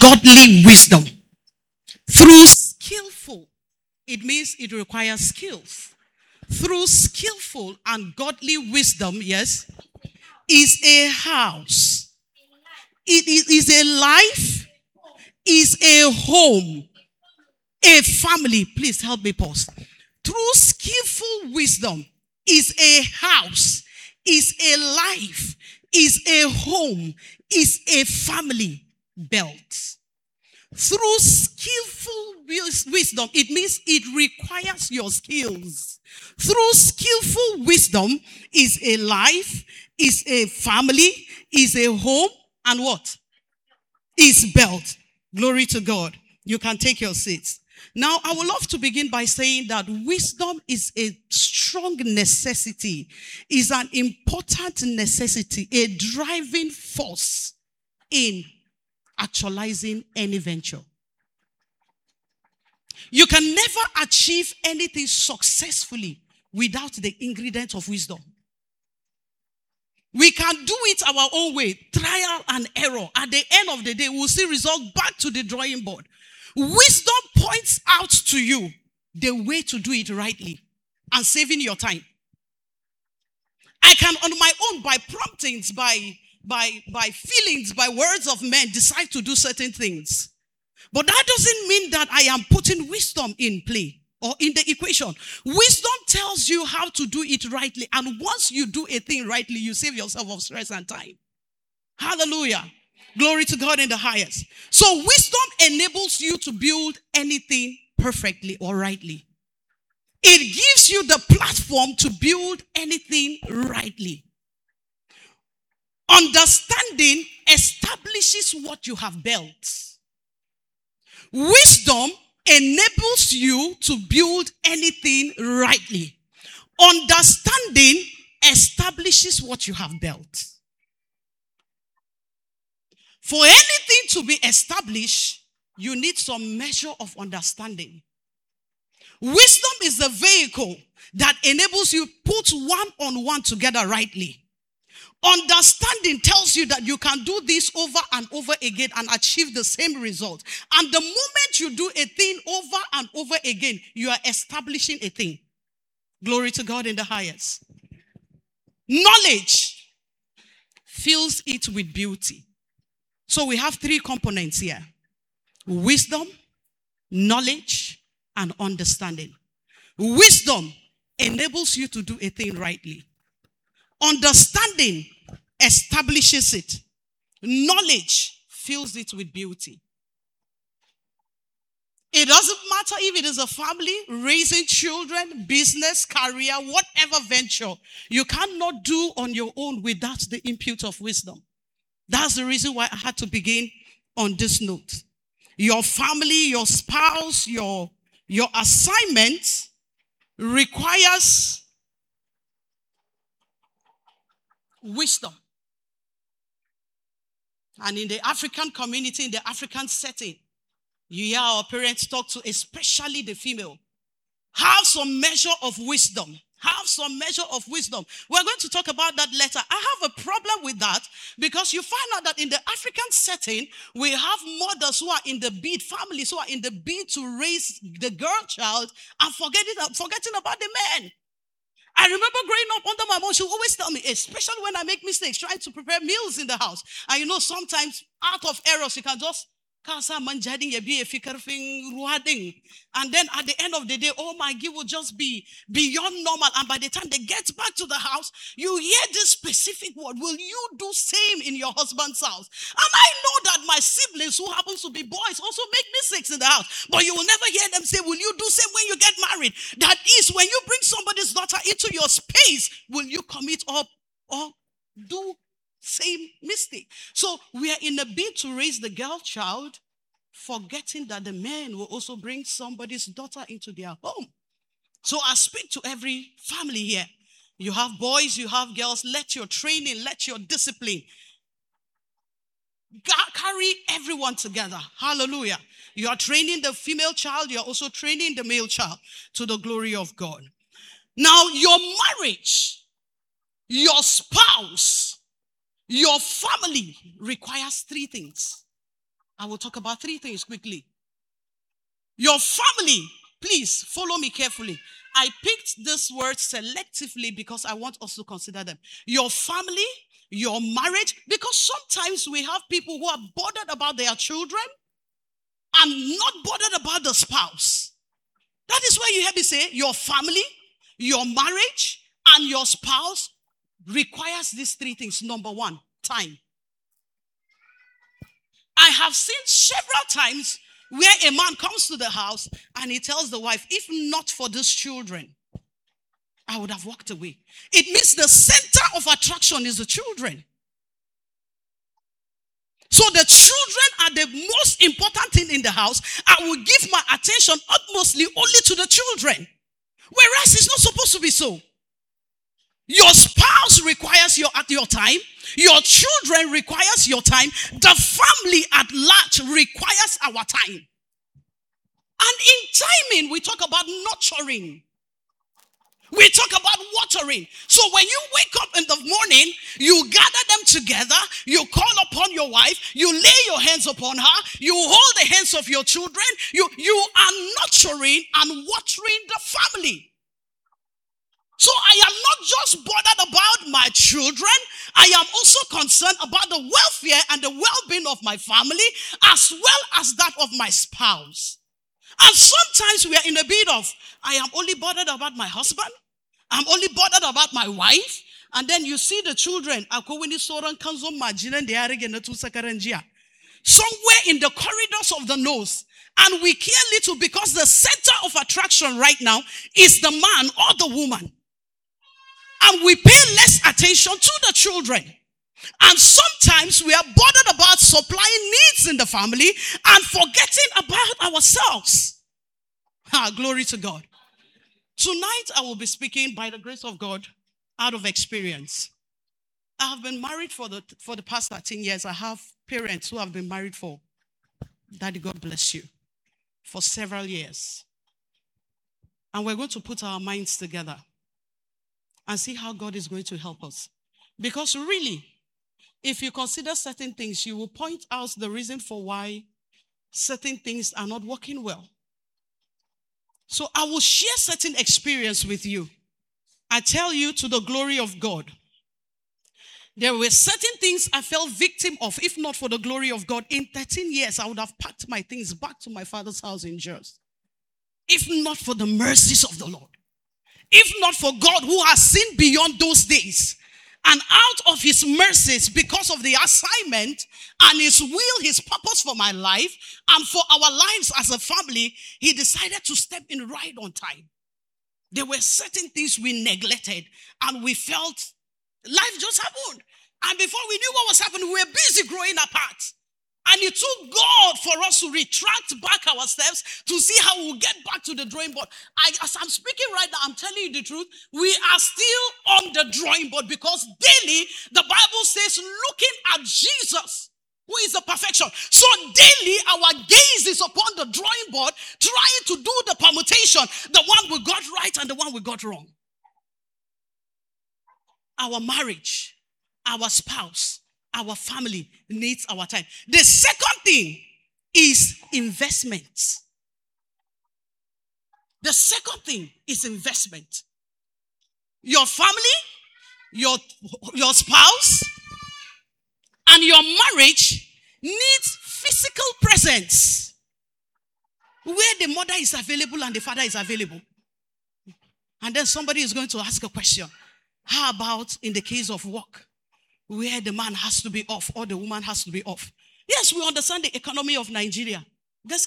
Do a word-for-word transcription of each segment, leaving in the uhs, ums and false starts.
godly wisdom. Through skillful, it means it requires skills. Through skillful and godly wisdom, yes, is a house. It is a life, is a home, a family. Please help me pause. Through skillful wisdom is a house, is a life, is a home, is a family built. Through skillful wisdom, it means it requires your skills. Through skillful wisdom is a life, is a family, is a home, and what? Is built. Glory to God. You can take your seats. Now, I would love to begin by saying that wisdom is a strong necessity, is an important necessity, a driving force in actualizing any venture. You can never achieve anything successfully without the ingredient of wisdom. We can do it our own way, trial and error. At the end of the day, we'll see result back to the drawing board. Wisdom points out to you the way to do it rightly and saving your time. I can, on my own, by promptings, by, by, by feelings, by words of men, decide to do certain things. But that doesn't mean that I am putting wisdom in play or in the equation. Wisdom tells you how to do it rightly. And once you do a thing rightly, you save yourself of stress and time. Hallelujah. Glory to God in the highest. So wisdom enables you to build anything perfectly or rightly. It gives you the platform to build anything rightly. Understanding establishes what you have built. Wisdom enables you to build anything rightly. Understanding establishes what you have built. For anything to be established, you need some measure of understanding. Wisdom is the vehicle that enables you to put one on one together rightly. Understanding tells you that you can do this over and over again and achieve the same result. And the moment you do a thing over and over again, you are establishing a thing. Glory to God in the highest. Knowledge fills it with beauty. So we have three components here. Wisdom, knowledge, and understanding. Wisdom enables you to do a thing rightly. Understanding establishes it. Knowledge fills it with beauty. It doesn't matter if it is a family, raising children, business, career, whatever venture, you cannot do on your own without the input of wisdom. That's the reason why I had to begin on this note. Your family, your spouse, your, your assignment requires wisdom. And in the African community, in the African setting, you hear our parents talk to, especially the female. Have some measure of wisdom. Have some measure of wisdom. We're going to talk about that later. I have a problem with that because you find out that in the African setting, we have mothers who are in the bid, families who are in the bid to raise the girl child and forgetting, forgetting about the men. I remember growing up under my mom, she would always tell me, especially when I make mistakes, trying to prepare meals in the house. And you know, sometimes out of errors, you can just and then at the end of the day, oh my God, will just be beyond normal. And by the time they get back to the house, you hear this specific word. Will you do same in your husband's house? And I know that my siblings, who happens to be boys, also make mistakes in the house. But you will never hear them say, will you do same when you get married? That is, when you bring somebody's daughter into your space, will you commit or, or do same mistake? So we are in a bid to raise the girl child, forgetting that the man will also bring somebody's daughter into their home. So I speak to every family here. You have boys, you have girls. Let your training, let your discipline carry everyone together. Hallelujah. You are training the female child. You are also training the male child to the glory of God. Now, your marriage, your spouse, your family requires three things. I will talk about three things quickly. Your family, please follow me carefully. I picked this word selectively because I want us to consider them. Your family, your marriage, because sometimes we have people who are bothered about their children and not bothered about the spouse. That is why you hear me say your family, your marriage, and your spouse requires these three things. Number one, time. I have seen several times where a man comes to the house and he tells the wife, if not for these children, I would have walked away. It means the center of attraction is the children. So the children are the most important thing in the house. I will give my attention utmostly only to the children. Whereas it's not supposed to be so. Your spouse requires your, at your time. Your children requires your time. The family at large requires our time. And in timing, we talk about nurturing. We talk about watering. So when you wake up in the morning, you gather them together, you call upon your wife, you lay your hands upon her, you hold the hands of your children, you, you are nurturing and watering the family. So I am not just bothered about my children, I am also concerned about the welfare and the well-being of my family as well as that of my spouse. And sometimes we are in a bit of, I am only bothered about my husband, I'm only bothered about my wife, and then you see the children, somewhere in the corridors of the nose. And we care little because the center of attraction right now is the man or the woman. And we pay less attention to the children. And sometimes we are bothered about supplying needs in the family and forgetting about ourselves. Ah, glory to God. Tonight I will be speaking by the grace of God out of experience. I have been married for the, for the past thirteen years. I have parents who have been married for, Daddy, God bless you, for several years. And we're going to put our minds together and see how God is going to help us. Because really, if you consider certain things, you will point out the reason for why certain things are not working well. So I will share certain experience with you. I tell you to the glory of God. There were certain things I fell victim of. If not for the glory of God, in thirteen years, I would have packed my things back to my father's house in Jersey. If not for the mercies of the Lord. If not for God who has seen beyond those days. And out of his mercies, because of the assignment and his will, his purpose for my life and for our lives as a family, he decided to step in right on time. There were certain things we neglected and we felt life just happened. And before we knew what was happening, we were busy growing apart. And it took God for us to retract back our steps to see how we'll get back to the drawing board. I, as I'm speaking right now, I'm telling you the truth. We are still on the drawing board because daily the Bible says looking at Jesus, who is the perfection. So daily our gaze is upon the drawing board trying to do the permutation, the one we got right and the one we got wrong. Our marriage, our spouse, our family needs our time. The second thing is investment. The second thing is investment. Your family, your, your spouse, and your marriage needs physical presence where the mother is available and the father is available. And then somebody is going to ask a question. How about in the case of work, where the man has to be off or the woman has to be off? Yes, we understand the economy of Nigeria. And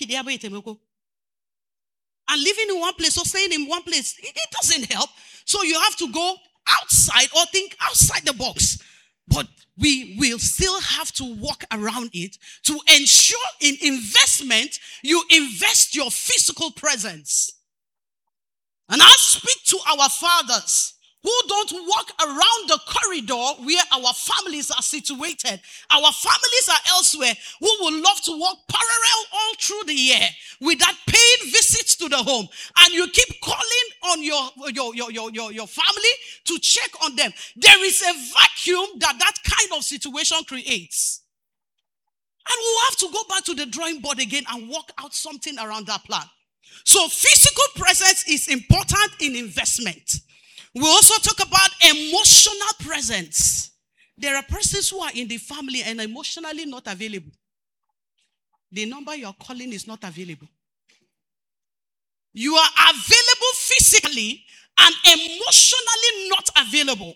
living in one place or staying in one place, it doesn't help. So you have to go outside or think outside the box. But we will still have to walk around it to ensure in investment, you invest your physical presence. And I speak to our fathers who don't walk around the corridor where our families are situated. Our families are elsewhere, who would love to walk parallel all through the year with that paid visits to the home. And you keep calling on your, your, your, your, your, your family to check on them. There is a vacuum that that kind of situation creates. And we'll have to go back to the drawing board again and work out something around that plan. So physical presence is important in investment. We also talk about emotional presence. There are persons who are in the family and emotionally not available. The number you're calling is not available. You are available physically and emotionally not available.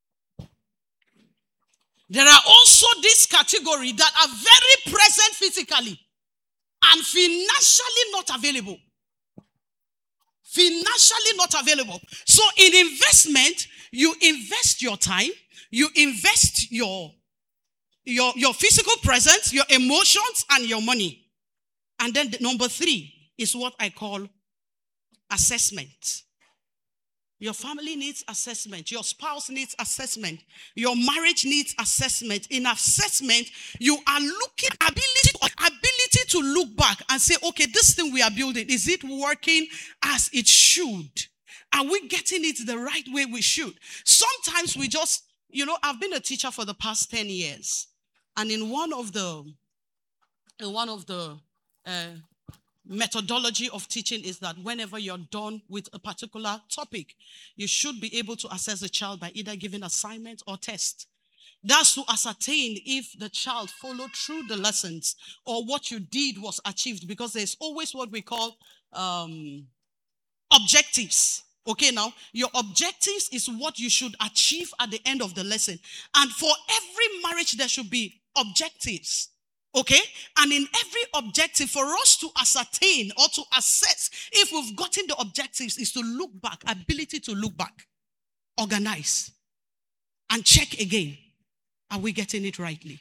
There are also this category that are very present physically and financially not available. Financially not available. So in investment, you invest your time, you invest your, your, your physical presence, your emotions, and your money. And then the number three is what I call assessment. Your family needs assessment. Your spouse needs assessment. Your marriage needs assessment. In assessment, you are looking ability, ability to look back and say, okay, this thing we are building, is it working as it should? Are we getting it the right way we should? Sometimes we just, you know, I've been a teacher for the past ten years. And in one of the, in one of the, uh, methodology of teaching is that whenever you're done with a particular topic, you should be able to assess the child by either giving assignment or test. That's to ascertain if the child followed through the lessons or what you did was achieved, because there's always what we call um, objectives. Okay, now, your objectives is what you should achieve at the end of the lesson. And for every marriage, there should be objectives. Okay? And in every objective, for us to ascertain or to assess if we've gotten the objectives, is to look back, ability to look back, organize, and check again. Are we getting it rightly?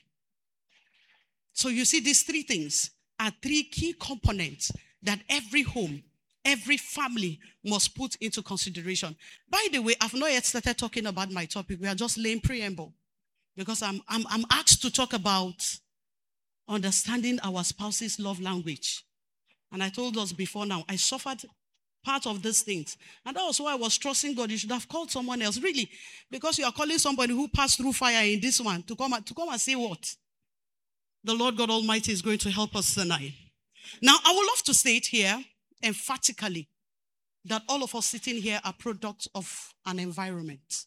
So you see, these three things are three key components that every home, every family must put into consideration. By the way, I've not yet started talking about my topic. We are just laying preamble. Because I'm, I'm, I'm asked to talk about understanding our spouse's love language. And I told us before now, I suffered part of these things. And that was why I was trusting God. You should have called someone else, really. Because you are calling somebody who passed through fire in this one to come, to come and say what? The Lord God Almighty is going to help us tonight. Now, I would love to state here emphatically that all of us sitting here are products of an environment.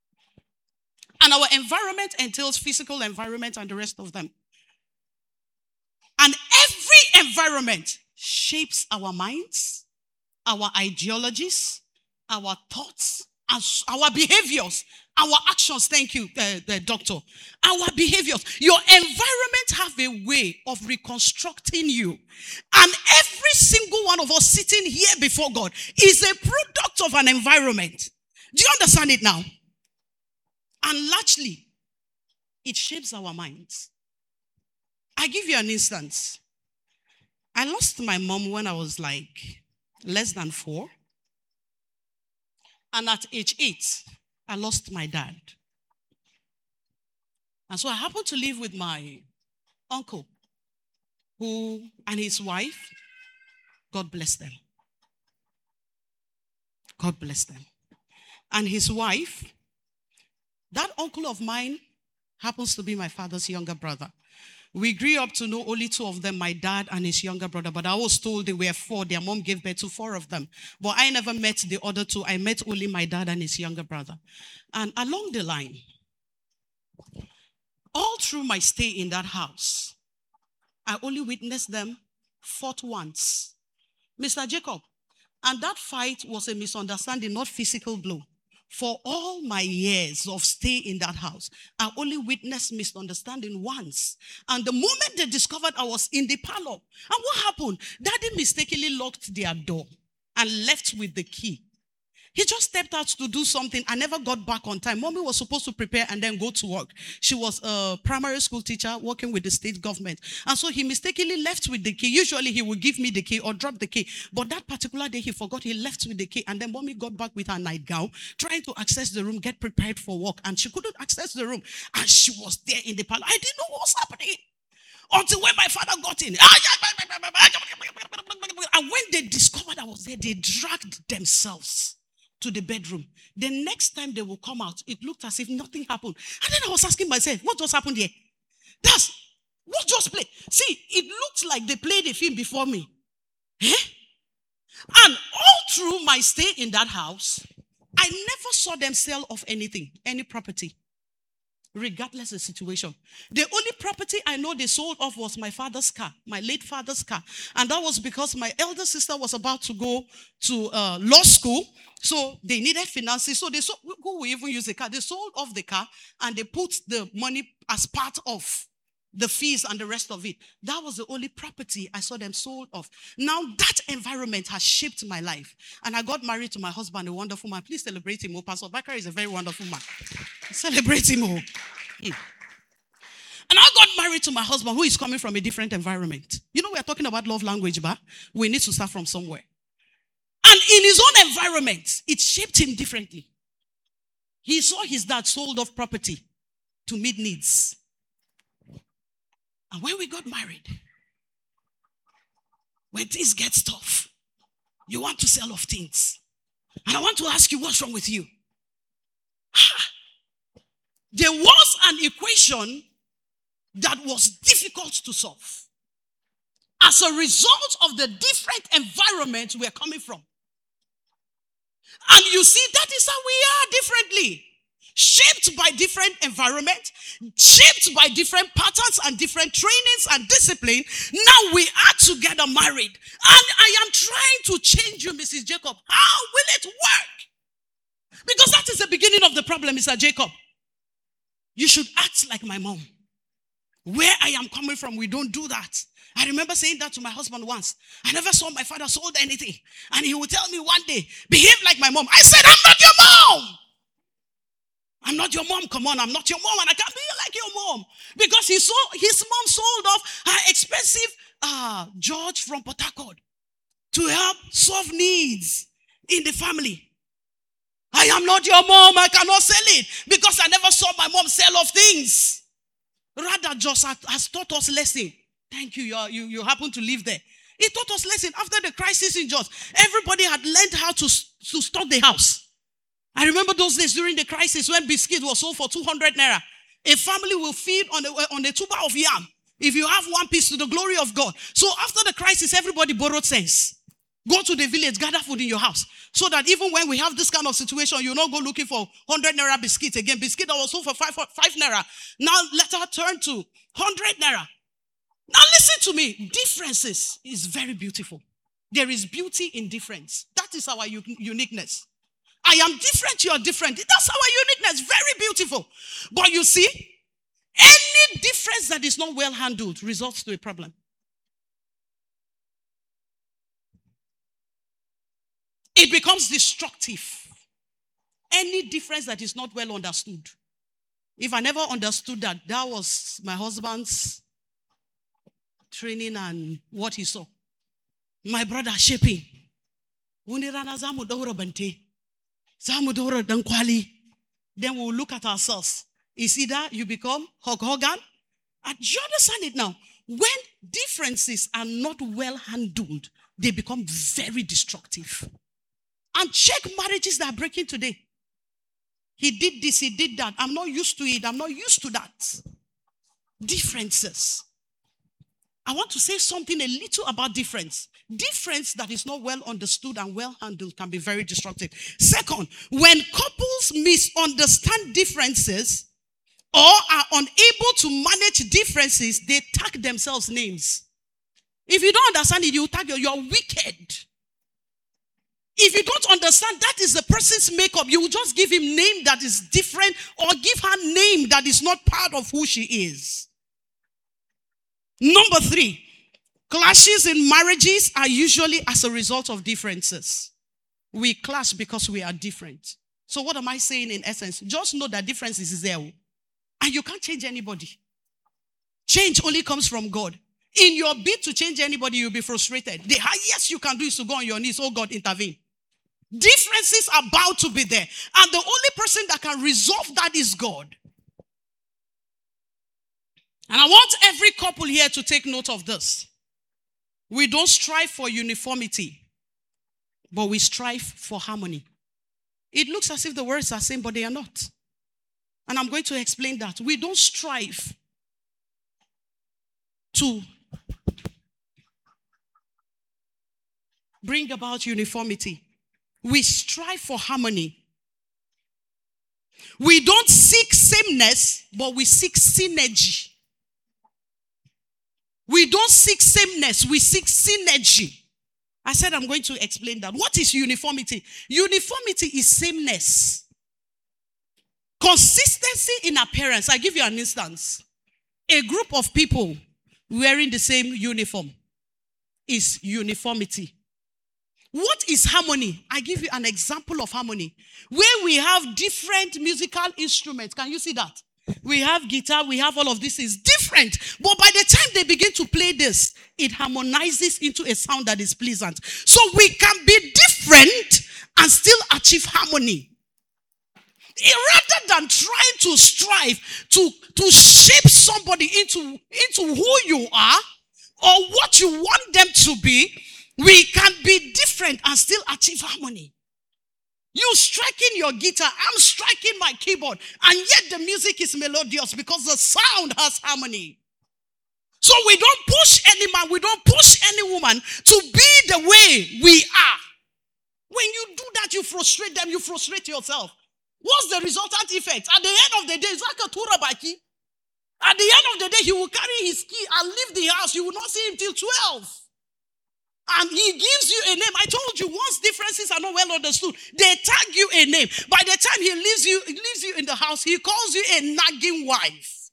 And our environment entails physical environment and the rest of them. And every environment shapes our minds, our ideologies, our thoughts, and our behaviors, our actions. Thank you, uh, the doctor. Our behaviors. Your environment have a way of reconstructing you. And every single one of us sitting here before God is a product of an environment. Do you understand it now? And largely, it shapes our minds. I give you an instance. I lost my mom when I was like less than four. And at age eight, I lost my dad. And so I happened to live with my uncle, who, and his wife, God bless them. God bless them. And his wife, that uncle of mine happens to be my father's younger brother. We grew up to know only two of them, my dad and his younger brother. But I was told they were four. Their mom gave birth to four of them. But I never met the other two. I met only my dad and his younger brother. And along the line, all through my stay in that house, I only witnessed them fought once. Mister Jacob. And that fight was a misunderstanding, not physical blow. For all my years of stay in that house, I only witnessed misunderstanding once. And the moment they discovered I was in the parlor, and what happened? Daddy mistakenly locked their door and left with the key. He just stepped out to do something and never got back on time. Mommy was supposed to prepare and then go to work. She was a primary school teacher working with the state government. And so he mistakenly left with the key. Usually he would give me the key or drop the key. But that particular day he forgot, he left with the key. And then mommy got back with her nightgown, trying to access the room, get prepared for work. And she couldn't access the room. And she was there in the parlor. I didn't know what was happening until when my father got in. And when they discovered I was there, they dragged themselves to the bedroom. The next time they will come out, it looked as if nothing happened. And then I was asking myself, what just happened here? That's, What just play? See, it looked like they played a film before me. Eh? And all through my stay in that house, I never saw them sell off anything, any property, regardless of the situation. The only property I know they sold off was my father's car, my late father's car. And that was because my elder sister was about to go to uh, law school. So they needed finances. So they sold, who will even use the car? They sold off the car and they put the money as part of the fees and the rest of it. That was the only property I saw them sold off. Now that environment has shaped my life. And I got married to my husband, a wonderful man. Please celebrate him. Oh, Pastor Bakar is a very wonderful man. Celebrate him. Oh. Mm. And I got married to my husband who is coming from a different environment. You know, we are talking about love language, but we need to start from somewhere. And in his own environment, it shaped him differently. He saw his dad sold off property to meet needs. And when we got married, when things get tough, you want to sell off things. And I want to ask you, what's wrong with you? There was an equation that was difficult to solve as a result of the different environments we're coming from. And you see, that is how we are differently. Shaped by different environment, shaped by different patterns and different trainings and discipline. Now we are together married. And I am trying to change you, Missus Jacob. How will it work? Because that is the beginning of the problem, Mister Jacob. You should act like my mom. Where I am coming from, we don't do that. I remember saying that to my husband once. I never saw my father sold anything. And he would tell me one day, behave like my mom. I said, I'm not your mom. I'm not your mom. Come on, I'm not your mom, and I can't be like your mom. Because he saw his mom sold off her expensive uh, George from Port Harcourt to help solve needs in the family. I am not your mom. I cannot sell it because I never saw my mom sell off things. Rather, just has taught us lesson. Thank you. You're, you you happen to live there. He taught us lesson after the crisis in Jos. Everybody had learned how to, to stock the house. I remember those days during the crisis when biscuit was sold for two hundred naira. A family will feed on a, on a tuber of yam. If you have one piece, to the glory of God. So after the crisis, everybody borrowed sense. Go to the village, gather food in your house. So that even when we have this kind of situation, you'll not go looking for one hundred naira biscuit again. Biscuit that was sold for five, five naira. Now let her turn to one hundred naira. Now listen to me. Differences is very beautiful. There is beauty in difference. That is our u- uniqueness. I am different, you are different. That's our uniqueness. Very beautiful. But you see, any difference that is not well handled results to a problem. It becomes destructive. Any difference that is not well understood. If I never understood that, that was my husband's training and what he saw. My brother shaping. Then we'll look at ourselves. It's either you become Hulk Hogan. And you understand it now? When differences are not well handled, they become very destructive. And check marriages that are breaking today. He did this, he did that. I'm not used to it. I'm not used to that. Differences. I want to say something a little about difference. Difference that is not well understood and well handled can be very destructive. Second, when couples misunderstand differences or are unable to manage differences, they tag themselves names. If you don't understand it, you tag you, you're wicked. If you don't understand that is the person's makeup, you will just give him name that is different or give her name that is not part of who she is. Number three, clashes in marriages are usually as a result of differences. We clash because we are different. So what am I saying in essence? Just know that difference is there. And you can't change anybody. Change only comes from God. In your bid to change anybody, you'll be frustrated. The highest you can do is to go on your knees. Oh God, intervene. Differences are bound to be there. And the only person that can resolve that is God. And I want every couple here to take note of this. We don't strive for uniformity, but we strive for harmony. It looks as if the words are same, but they are not. And I'm going to explain that. We don't strive to bring about uniformity. We strive for harmony. We don't seek sameness, but we seek synergy. We don't seek sameness, we seek synergy. I said I'm going to explain that. What is uniformity? Uniformity is sameness. Consistency in appearance. I give you an instance. A group of people wearing the same uniform is uniformity. What is harmony? I give you an example of harmony. Where we have different musical instruments. Can you see that? We have guitar, we have all of this. Is different. But by the time they begin to play this, it harmonizes into a sound that is pleasant. So we can be different and still achieve harmony. Rather than trying to strive to, to shape somebody into, into who you are or what you want them to be, we can be different and still achieve harmony. You striking your guitar, I'm striking my keyboard, and yet the music is melodious because the sound has harmony. So we don't push any man, we don't push any woman to be the way we are. When you do that, you frustrate them, you frustrate yourself. What's the resultant effect? At the end of the day, it's like a turabaki. At the end of the day, he will carry his key and leave the house. You will not see him till twelve. And he gives you a name. I told you, once differences are not well understood, they tag you a name. By the time he leaves you, he leaves you in the house, he calls you a nagging wife.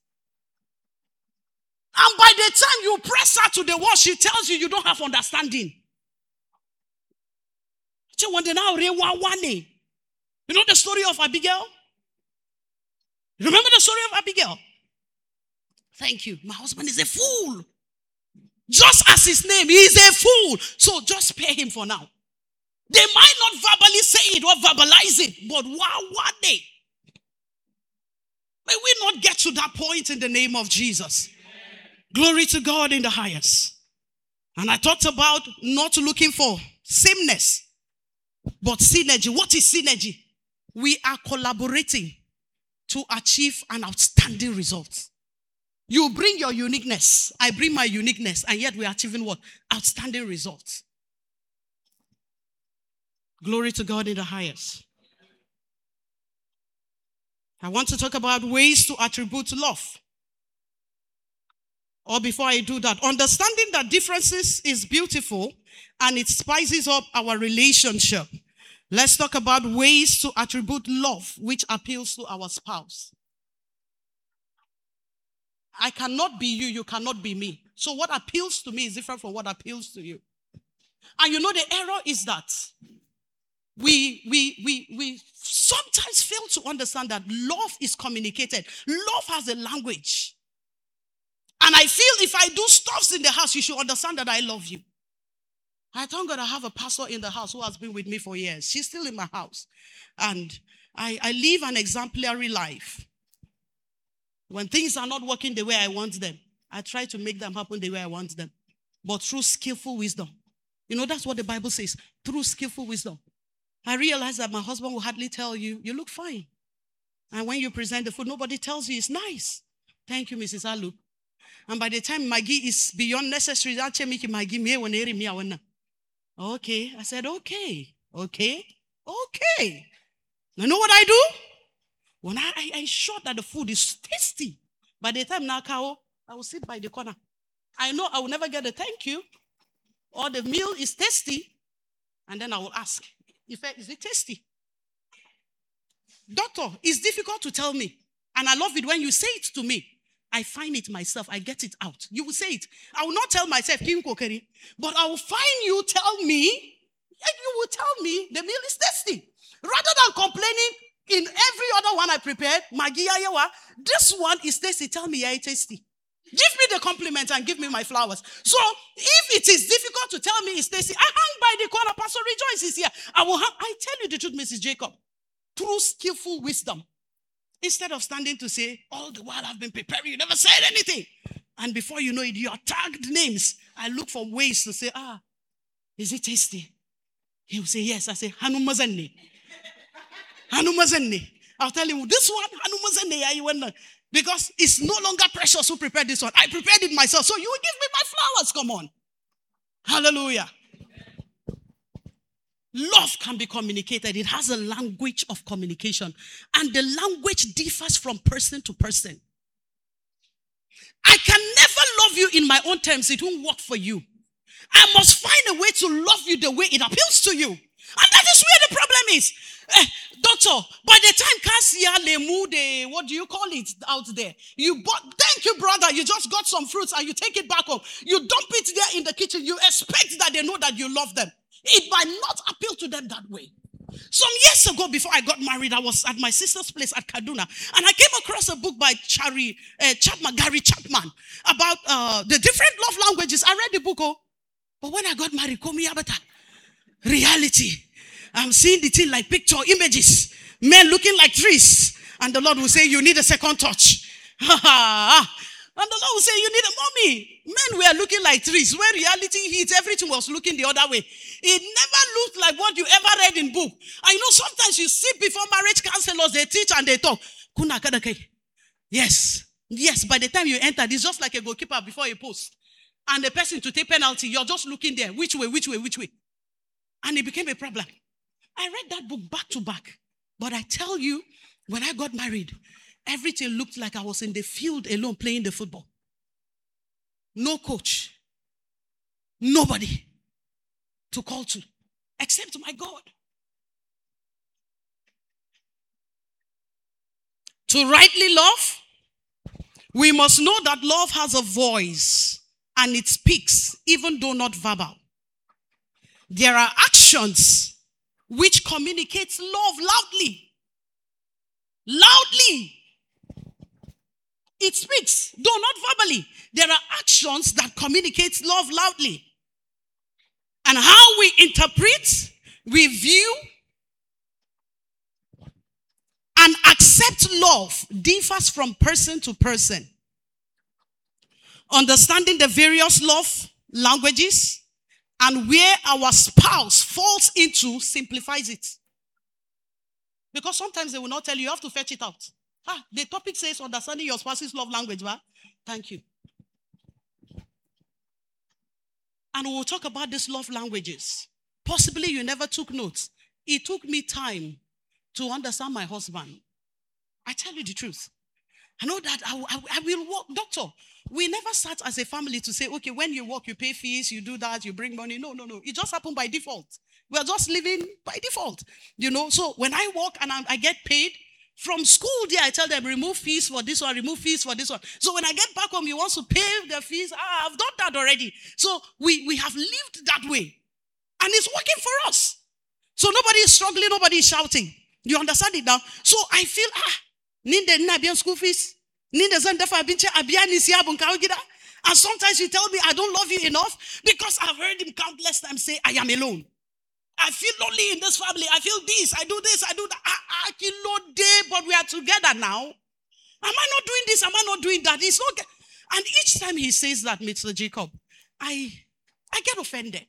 And by the time you press her to the wall, she tells you you don't have understanding. You know the story of Abigail? Remember the story of Abigail? Thank you. My husband is a fool. Just as his name, he is a fool. So just spare him for now. They might not verbally say it or verbalize it, but wow, what day? May we not get to that point in the name of Jesus. Glory to God in the highest. And I talked about not looking for sameness, but synergy. What is synergy? We are collaborating to achieve an outstanding result. You bring your uniqueness. I bring my uniqueness. And yet we are achieving what? Outstanding results. Glory to God in the highest. I want to talk about ways to attribute love. Or before I do that, understanding that differences is beautiful and it spices up our relationship. Let's talk about ways to attribute love which appeals to our spouse. I cannot be you, you cannot be me. So what appeals to me is different from what appeals to you. And you know the error is that we, we, we, we sometimes fail to understand that love is communicated. Love has a language. And I feel if I do stuffs in the house, you should understand that I love you. I thank God I have a pastor in the house who has been with me for years. She's still in my house. And I, I live an exemplary life. When things are not working the way I want them, I try to make them happen the way I want them. But through skillful wisdom. You know, that's what the Bible says. Through skillful wisdom. I realize that my husband will hardly tell you, you look fine. And when you present the food, nobody tells you it's nice. Thank you, Missus Alu. And by the time Maggie is beyond necessary, okay. I said, okay, okay, okay. You know what I do? When I, I, I ensure that the food is tasty, by the time Nakao, I will sit by the corner. I know I will never get a thank you, or the meal is tasty, and then I will ask, if is it tasty? Doctor, it's difficult to tell me, and I love it when you say it to me. I find it myself. I get it out. You will say it. I will not tell myself, but I will find you tell me, and you will tell me the meal is tasty. Rather than complaining, in every other one I prepared, Maggie Ayawa, this one is tasty. Tell me, yeah, it's tasty. Give me the compliment and give me my flowers. So, if it is difficult to tell me it's tasty, I hang by the corner. Pastor Rejoice is here. I will hang, I tell you the truth, Missus Jacob. Through skillful wisdom. Instead of standing to say, all the while I've been preparing, you never said anything. And before you know it, you are tagged names. I look for ways to say, ah, is it tasty? He will say, yes. I say, Hanumazani. Hanumazani. I'll tell him, this one, Hanumazani. Because it's no longer Precious who prepared this one. I prepared it myself. So you will give me my flowers. Come on. Hallelujah. Love can be communicated. It has a language of communication. And the language differs from person to person. I can never love you in my own terms. It won't work for you. I must find a way to love you the way it appeals to you. And that is where the problem is. Eh, doctor, by the time Cassia, Lemu, the, what do you call it out there? You bought, thank you, brother. You just got some fruits and you take it back home. You dump it there in the kitchen. You expect that they know that you love them. It might not appeal to them that way. Some years ago, before I got married, I was at my sister's place at Kaduna, and I came across a book by Chari, uh, Chapman, Gary Chapman, about uh, the different love languages. I read the book, oh, but when I got married, call me Abata. Reality. I'm seeing the thing like picture images, men looking like trees, and the Lord will say, you need a second touch. And the Lord will say, you need a mommy. Men were looking like trees. When reality hits, everything was looking the other way. It never looked like what you ever read in book. I know sometimes you sit before marriage counselors, they teach and they talk. Yes. Yes, by the time you enter, it's just like a goalkeeper before a post. And the person to take penalty, you're just looking there. Which way, which way, which way? And it became a problem. I read that book back to back. But I tell you, when I got married, everything looked like I was in the field alone playing the football. No coach. Nobody to call to except my God. To rightly love, we must know that love has a voice and it speaks, even though not verbal. There are actions which communicates love loudly. Loudly. It speaks, though not verbally. There are actions that communicate love loudly. And how we interpret, review, and accept love differs from person to person. Understanding the various love languages and where our spouse falls into simplifies it. Because sometimes they will not tell you, you have to fetch it out. Ah, the topic says understanding your spouse's love language, right? Thank you. And we'll talk about these love languages. Possibly you never took notes. It took me time to understand my husband. I tell you the truth. I know that I, I, I will work. Doctor, we never sat as a family to say, okay, when you work, you pay fees, you do that, you bring money. No, no, no. It just happened by default. We're just living by default. You know, so when I work and I, I get paid, from school there, I tell them, remove fees for this one, remove fees for this one. So when I get back home, you want to pay the fees. Ah, I've done that already. So we, we have lived that way. And it's working for us. So nobody is struggling, nobody is shouting. You understand it now? So I feel, ah, Ninde Nabian school fees. Ninde Zandafa Binche Abianisia Bunkawgida. And sometimes you tell me I don't love you enough because I've heard him countless times say, I am alone. I feel lonely in this family. I feel this, I do this, I do that. I, I feel no day, but we are together now. Am I not doing this? Am I not doing that? It's not. And each time he says that, Mister Jacob, I, I get offended.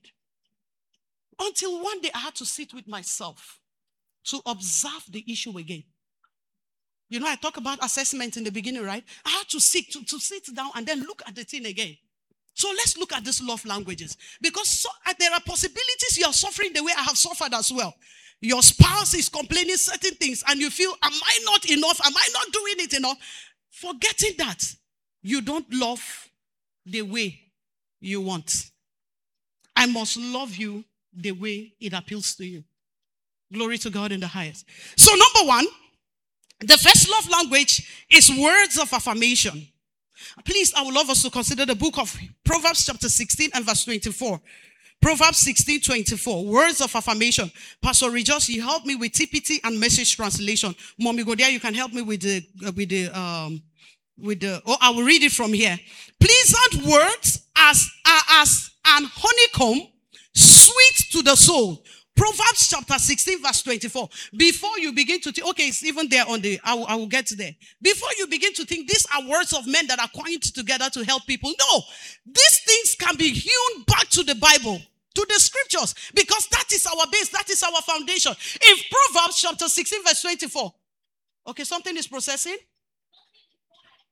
Until one day I had to sit with myself to observe the issue again. You know, I talk about assessment in the beginning, right? I had to sit, to, to sit down and then look at the thing again. So let's look at these love languages. Because so, uh, there are possibilities you are suffering the way I have suffered as well. Your spouse is complaining certain things and you feel, am I not enough? Am I not doing it enough? Forgetting that you don't love the way you want. I must love you the way it appeals to you. Glory to God in the highest. So number one, the first love language is words of affirmation. Please, I would love us to consider the book of Proverbs chapter sixteen and verse twenty-four. Proverbs sixteen, twenty-four. Words of affirmation. Pastor Rejoice, you help me with T P T and message translation. Mommy Godia, you can help me with the, uh, with the, um, with the, oh, I will read it from here. Pleasant words as, are as an honeycomb, sweet to the soul. Proverbs chapter sixteen verse twenty-four. Before you begin to think, okay, it's even there on the, I will, I will get there. Before you begin to think, these are words of men that are coined together to help people. No, these things can be hewn back to the Bible, to the scriptures, because that is our base, that is our foundation. In Proverbs chapter sixteen verse twenty-four. Okay, something is processing.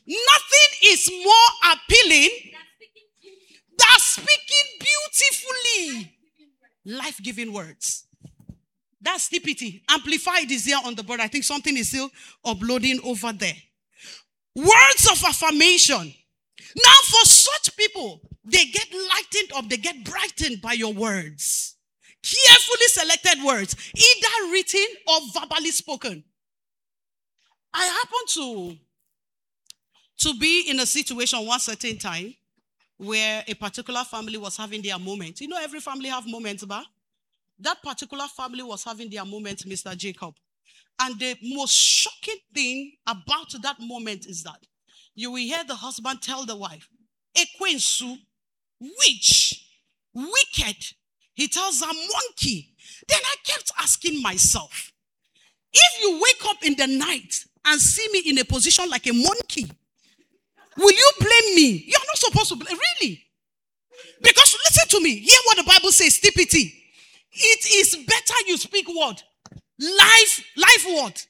Nothing is more appealing than speaking beautifully. Life-giving words. That's T P T. Amplified is here on the board. I think something is still uploading over there. Words of affirmation. Now for such people, they get lightened up, they get brightened by your words. Carefully selected words, either written or verbally spoken. I happened to, to be in a situation one certain time where a particular family was having their moment. You know, every family have moments, but that particular family was having their moment, Mister Jacob. And the most shocking thing about that moment is that you will hear the husband tell the wife, Ekwensu, witch, wicked. He tells her monkey. Then I kept asking myself, if you wake up in the night and see me in a position like a monkey, will you blame me? You're not supposed to blame, really. Because listen to me, hear what the Bible says, T P T. It is better you speak what? Life, life what?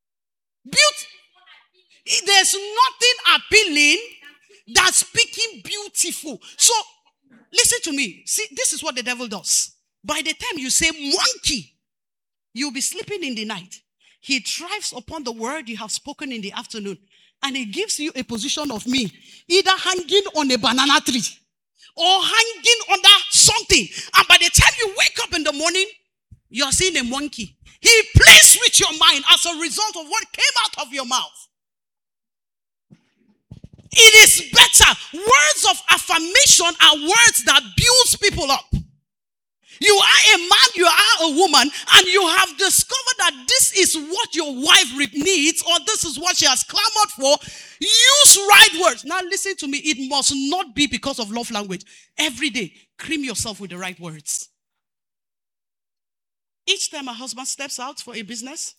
Beauty. There's nothing appealing than speaking beautiful. So, listen to me. See, this is what the devil does. By the time you say monkey, you'll be sleeping in the night. He thrives upon the word you have spoken in the afternoon. And he gives you a position of me, either hanging on a banana tree or hanging under something. And by the time you wake up in the morning, you're seeing a monkey. He plays with your mind as a result of what came out of your mouth. It is better. Words of affirmation are words that builds people up. You are a man, you are a woman, and you have discovered that this is what your wife needs, or this is what she has clamored for. Use right words. Now listen to me. It must not be because of love language. Every day, cream yourself with the right words. Each time my husband steps out for a business,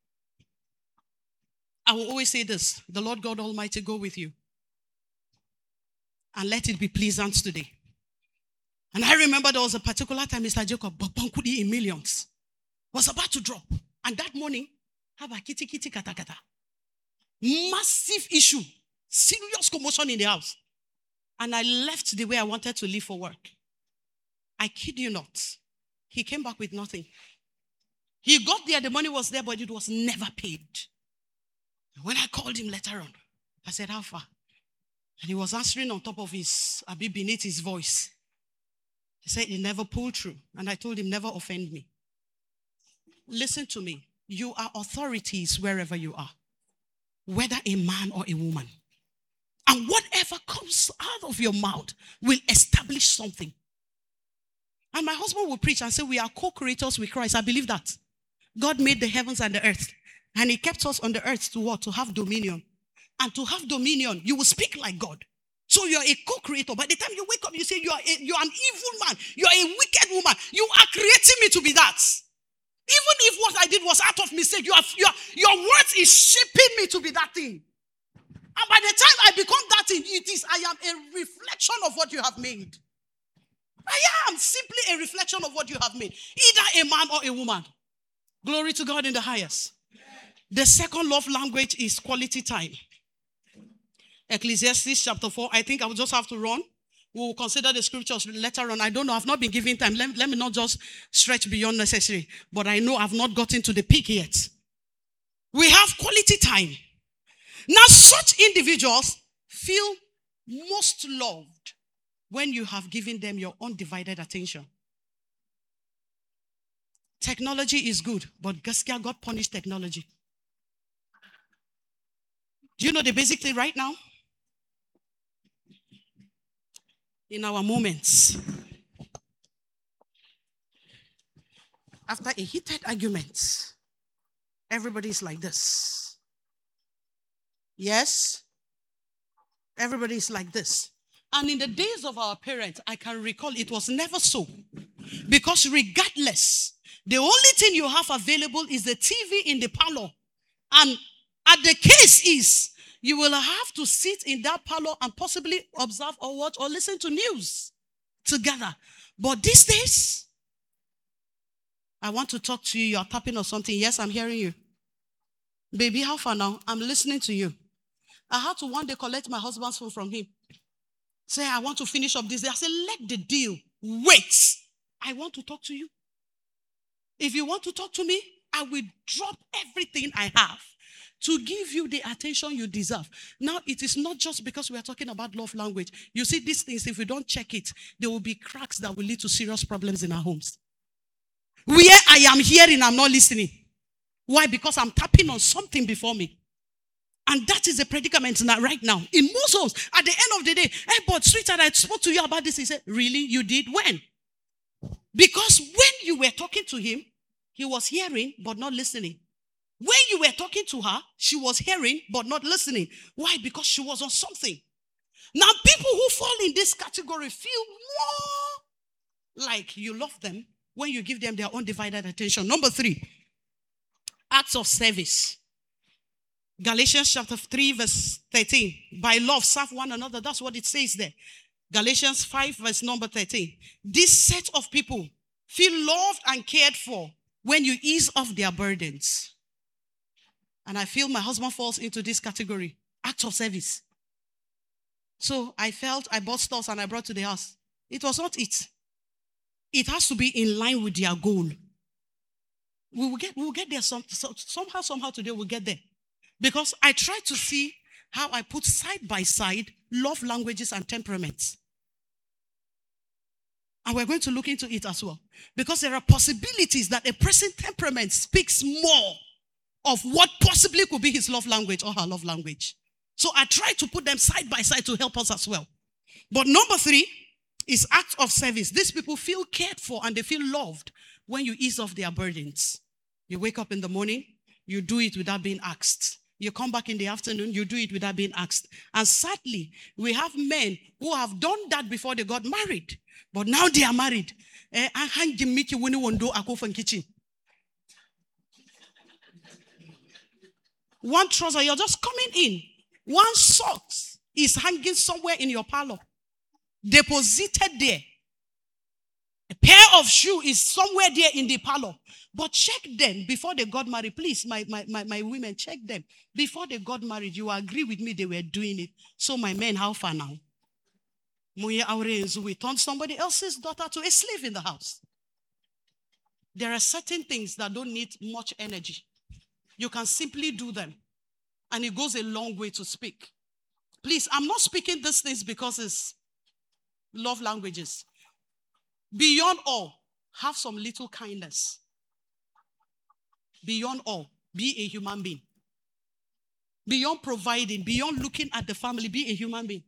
I will always say this: the Lord God Almighty go with you. And let it be pleasant today. And I remember there was a particular time Mister Jacob, Babankudi in millions, was about to drop. And that morning, have a kitty kitty kata kata. Massive issue. Serious commotion in the house. And I left the way I wanted to leave for work. I kid you not. He came back with nothing. He got there, the money was there, but it was never paid. When I called him later on, I said, how far? And he was answering on top of his, a bit beneath his voice. He said he never pulled through. And I told him, never offend me. Listen to me. You are authorities wherever you are. Whether a man or a woman. And whatever comes out of your mouth will establish something. And my husband will preach and say, we are co-creators with Christ. I believe that. God made the heavens and the earth. And he kept us on the earth to what? To have dominion. And to have dominion, you will speak like God. So you're a co-creator. By the time you wake up, you say, you are a, you're an evil man. You're a wicked woman. You are creating me to be that. Even if what I did was out of mistake, you are, you are, your words is shaping me to be that thing. And by the time I become that thing, it is, I am a reflection of what you have made. I am simply a reflection of what you have made. Either a man or a woman. Glory to God in the highest. The second love language is quality time. Ecclesiastes chapter four. I think I will just have to run. We will consider the scriptures later on. I don't know. I've not been given time. Let, let me not just stretch beyond necessary. But I know I've not gotten to the peak yet. We have quality time. Now, such individuals feel most loved when you have given them your undivided attention. Technology is good, but Gaskia, God punished technology. Do you know the basic thing right now? In our moments, after a heated argument, everybody is like this. Yes? Everybody is like this. And in the days of our parents, I can recall it was never so. Because regardless, the only thing you have available is the T V in the parlor. And at the case is, you will have to sit in that parlor and possibly observe or watch or listen to news together. But these days, I want to talk to you. You're tapping on something. Yes, I'm hearing you. Baby, how far now? I'm listening to you. I had to one day collect my husband's phone from him. Say, I want to finish up this day. I said, let the deal wait. I want to talk to you. If you want to talk to me, I will drop everything I have to give you the attention you deserve. Now, it is not just because we are talking about love language. You see, these things, if we don't check it, there will be cracks that will lead to serious problems in our homes. Where I am hearing, I'm not listening. Why? Because I'm tapping on something before me. And that is the predicament now, right now. In most homes, at the end of the day, hey, but sweetheart, I spoke to you about this. He said, really? You did? When? Because when you were talking to him, he was hearing but not listening. When you were talking to her, she was hearing but not listening. Why? Because she was on something. Now, people who fall in this category feel more like you love them when you give them their undivided attention. Number three, acts of service. Galatians chapter three, verse thirteen. By love, serve one another. That's what it says there. Galatians five, verse number thirteen. This set of people feel loved and cared for when you ease off their burdens. And I feel my husband falls into this category. Act of service. So I felt I bought stuff and I brought to the house. It was not it. It has to be in line with their goal. We will get, we will get there some, so, somehow, somehow today we'll get there. Because I try to see how I put side by side love languages and temperaments. And we're going to look into it as well. Because there are possibilities that a person's temperament speaks more of what possibly could be his love language or her love language. So I try to put them side by side to help us as well. But number three is acts of service. These people feel cared for and they feel loved when you ease off their burdens. You wake up in the morning, you do it without being asked. You come back in the afternoon, you do it without being asked. And sadly, we have men who have done that before they got married. But now they are married. One trouser, you're just coming in. One socks is hanging somewhere in your parlor. Deposited there. A pair of shoes is somewhere there in the parlor. But check them before they got married. Please, my, my, my, my women, check them. Before they got married, you agree with me they were doing it. So my men, how far now? We turned somebody else's daughter to a slave in the house. There are certain things that don't need much energy. You can simply do them. And it goes a long way to speak. Please, I'm not speaking these things because it's love languages. Beyond all, have some little kindness. Beyond all, be a human being. Beyond providing, beyond looking at the family, be a human being.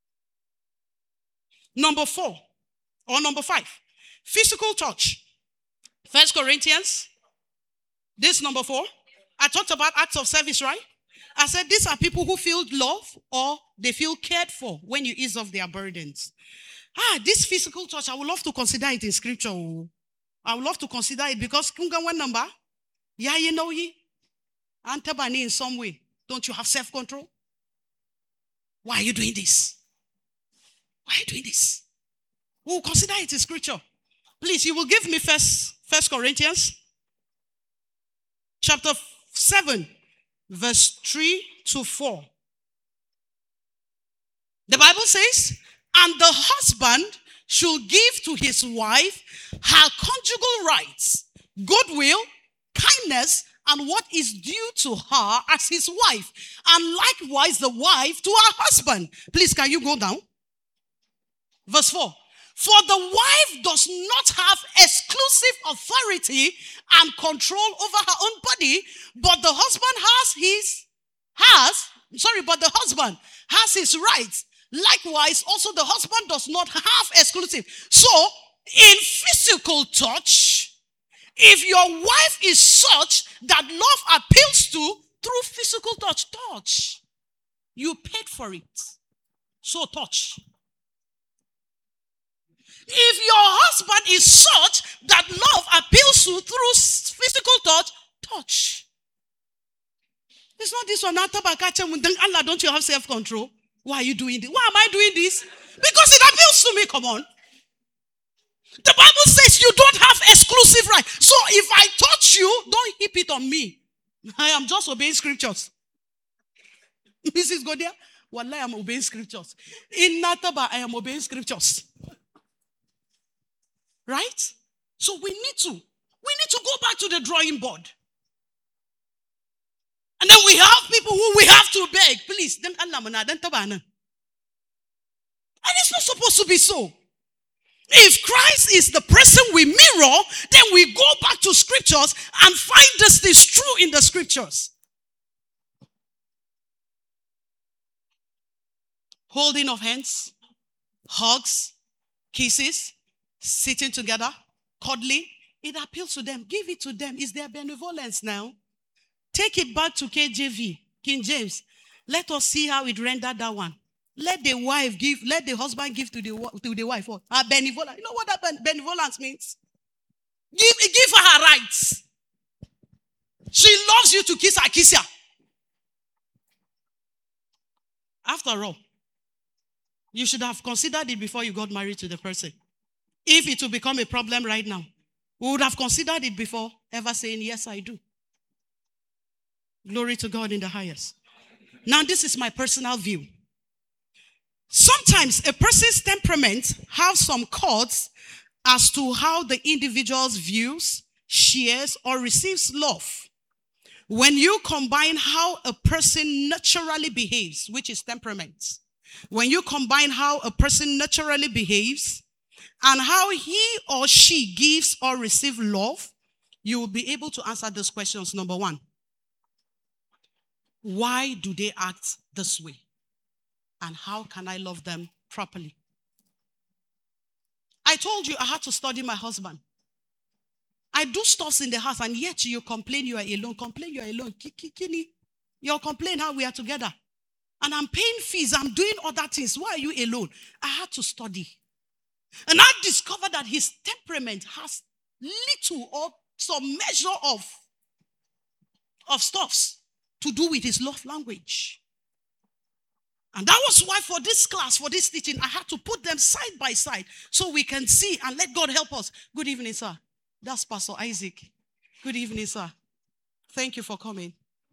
Number four, or number five, physical touch. First Corinthians, this number four. I talked about acts of service, right? I said these are people who feel love or they feel cared for when you ease off their burdens. Ah, this physical touch, I would love to consider it in scripture. I would love to consider it because kunga one number, yeah, you know ye, antabani in some way. Don't you have self-control? Why are you doing this? Why are you doing this? We'll consider it in scripture. Please, you will give me first, First Corinthians chapter seven, verse three to four. The Bible says, and the husband should give to his wife her conjugal rights, goodwill, kindness, and what is due to her as his wife, and likewise the wife to her husband. Please, can you go down? Verse four. For the wife does not have exclusive authority and control over her own body, but the husband has his, has, sorry, but the husband has his rights. Likewise, also the husband does not have exclusive. So, in physical touch, if your wife is such that love appeals to through physical touch, touch. You paid for it. So touch. If your husband is such that love appeals to through physical touch, touch. It's not this one. Allah, don't you have self-control? Why are you doing this? Why am I doing this? Because it appeals to me. Come on. The Bible says you don't have exclusive right. So if I touch you, don't heap it on me. I am just obeying scriptures. Missus Godia, Wallahi, I'm obeying scriptures. In Nataba, I am obeying scriptures. Right? So we need to. We need to go back to the drawing board. And then we have people who we have to beg. Please, then Allah mana, then tabana. And it's not supposed to be so. If Christ is the person we mirror, then we go back to scriptures and find this is true in the scriptures. Holding of hands, hugs, kisses, sitting together, cuddling. It appeals to them. Give it to them. It's their benevolence now. Take it back to K J V, King James. Let us see how it rendered that one. Let the wife give, let the husband give to the, to the wife. What? Her benevolence. You know what that benevolence means? Give, give her her rights. She loves you to kiss her, kiss her. After all, you should have considered it before you got married to the person. If it will become a problem right now, we would have considered it before ever saying, yes, I do. Glory to God in the highest. Now, this is my personal view. Sometimes a person's temperament has some codes as to how the individual's views, shares, or receives love. When you combine how a person naturally behaves, which is temperament, when you combine how a person naturally behaves and how he or she gives or receives love, you will be able to answer those questions. Number one, why do they act this way? And how can I love them properly? I told you I had to study my husband. I do stuff in the house and yet you complain you are alone. Complain you are alone. Kini, you complain how we are together. And I'm paying fees. I'm doing other things. Why are you alone? I had to study. And I discovered that his temperament has little or some measure of, of stuffs to do with his love language. And that was why for this class, for this teaching, I had to put them side by side so we can see and let God help us. Good evening, sir. That's Pastor Isaac. Good evening, sir. Thank you for coming.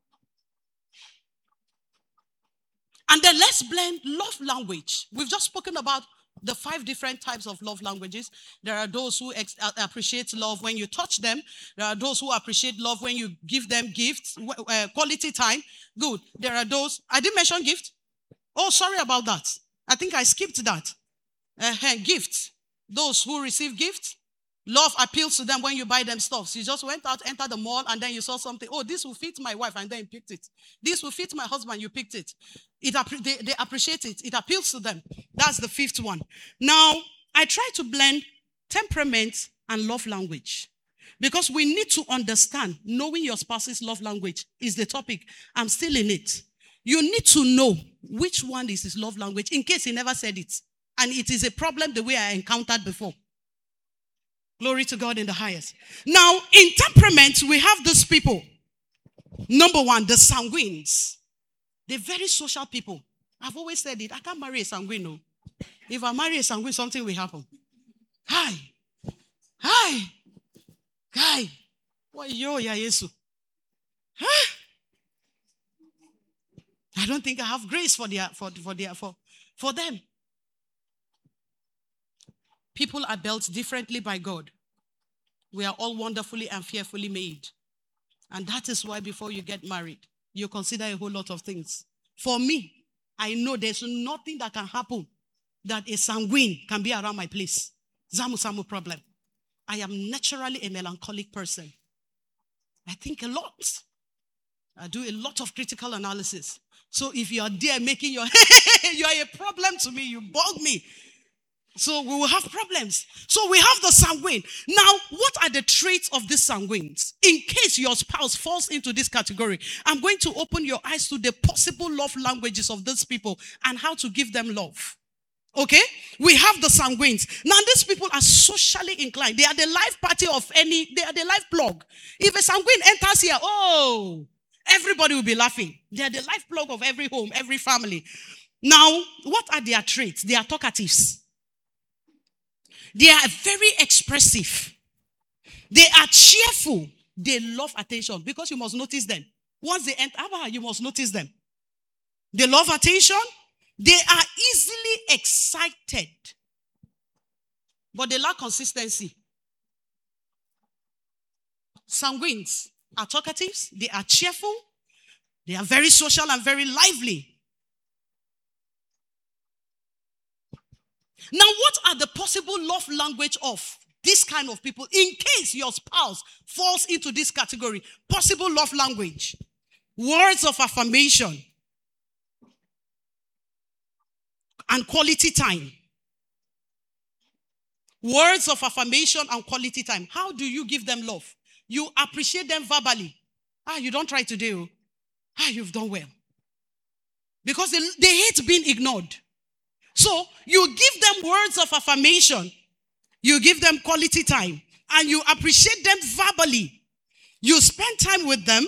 And then let's blend love language. We've just spoken about the five different types of love languages. There are those who ex- appreciate love when you touch them. There are those who appreciate love when you give them gifts, uh, quality time. Good. There are those, I didn't mention gift. Oh, sorry about that. I think I skipped that. Uh, gifts. Those who receive gifts, love appeals to them when you buy them stuff. So you just went out, entered the mall, and then you saw something. Oh, this will fit my wife, and then you picked it. This will fit my husband, you picked it. It they, they appreciate it. It appeals to them. That's the fifth one. Now, I try to blend temperament and love language. Because we need to understand, knowing your spouse's love language is the topic. I'm still in it. You need to know which one is his love language in case he never said it. And it is a problem the way I encountered before. Glory to God in the highest. Now, in temperament, we have these people. Number one, the sanguines. They're very social people. I've always said it. I can't marry a sanguine, no. If I marry a sanguine, something will happen. Hi. Hi. Hi. What yo ya Yesu? Huh? I don't think I have grace for their for for their for for them. People are built differently by God. We are all wonderfully and fearfully made. And that is why before you get married, you consider a whole lot of things. For me, I know there's nothing that can happen that a sanguine can be around my place. Zamu Samu problem. I am naturally a melancholic person. I think a lot. I do a lot of critical analysis. So if you are there making your, you are a problem to me, you bug me. So we will have problems. So we have the sanguine. Now, what are the traits of these sanguines? In case your spouse falls into this category, I'm going to open your eyes to the possible love languages of these people and how to give them love. Okay? We have the sanguines. Now, these people are socially inclined. They are the life party of any, they are the life blog. If a sanguine enters here, oh, everybody will be laughing. They are the life blog of every home, every family. Now, what are their traits? They are talkatives. They are very expressive. They are cheerful. They love attention because you must notice them. Once they enter, you must notice them. They love attention. They are easily excited. But they lack consistency. Sanguines are talkatives. They are cheerful. They are very social and very lively. Now, what are the possible love language of this kind of people in case your spouse falls into this category? Possible love language. Words of affirmation and quality time. Words of affirmation and quality time. How do you give them love? You appreciate them verbally. Ah, you don't try today. Oh. Ah, you've done well. Because they, they hate being ignored. So you give them words of affirmation. You give them quality time. And you appreciate them verbally. You spend time with them.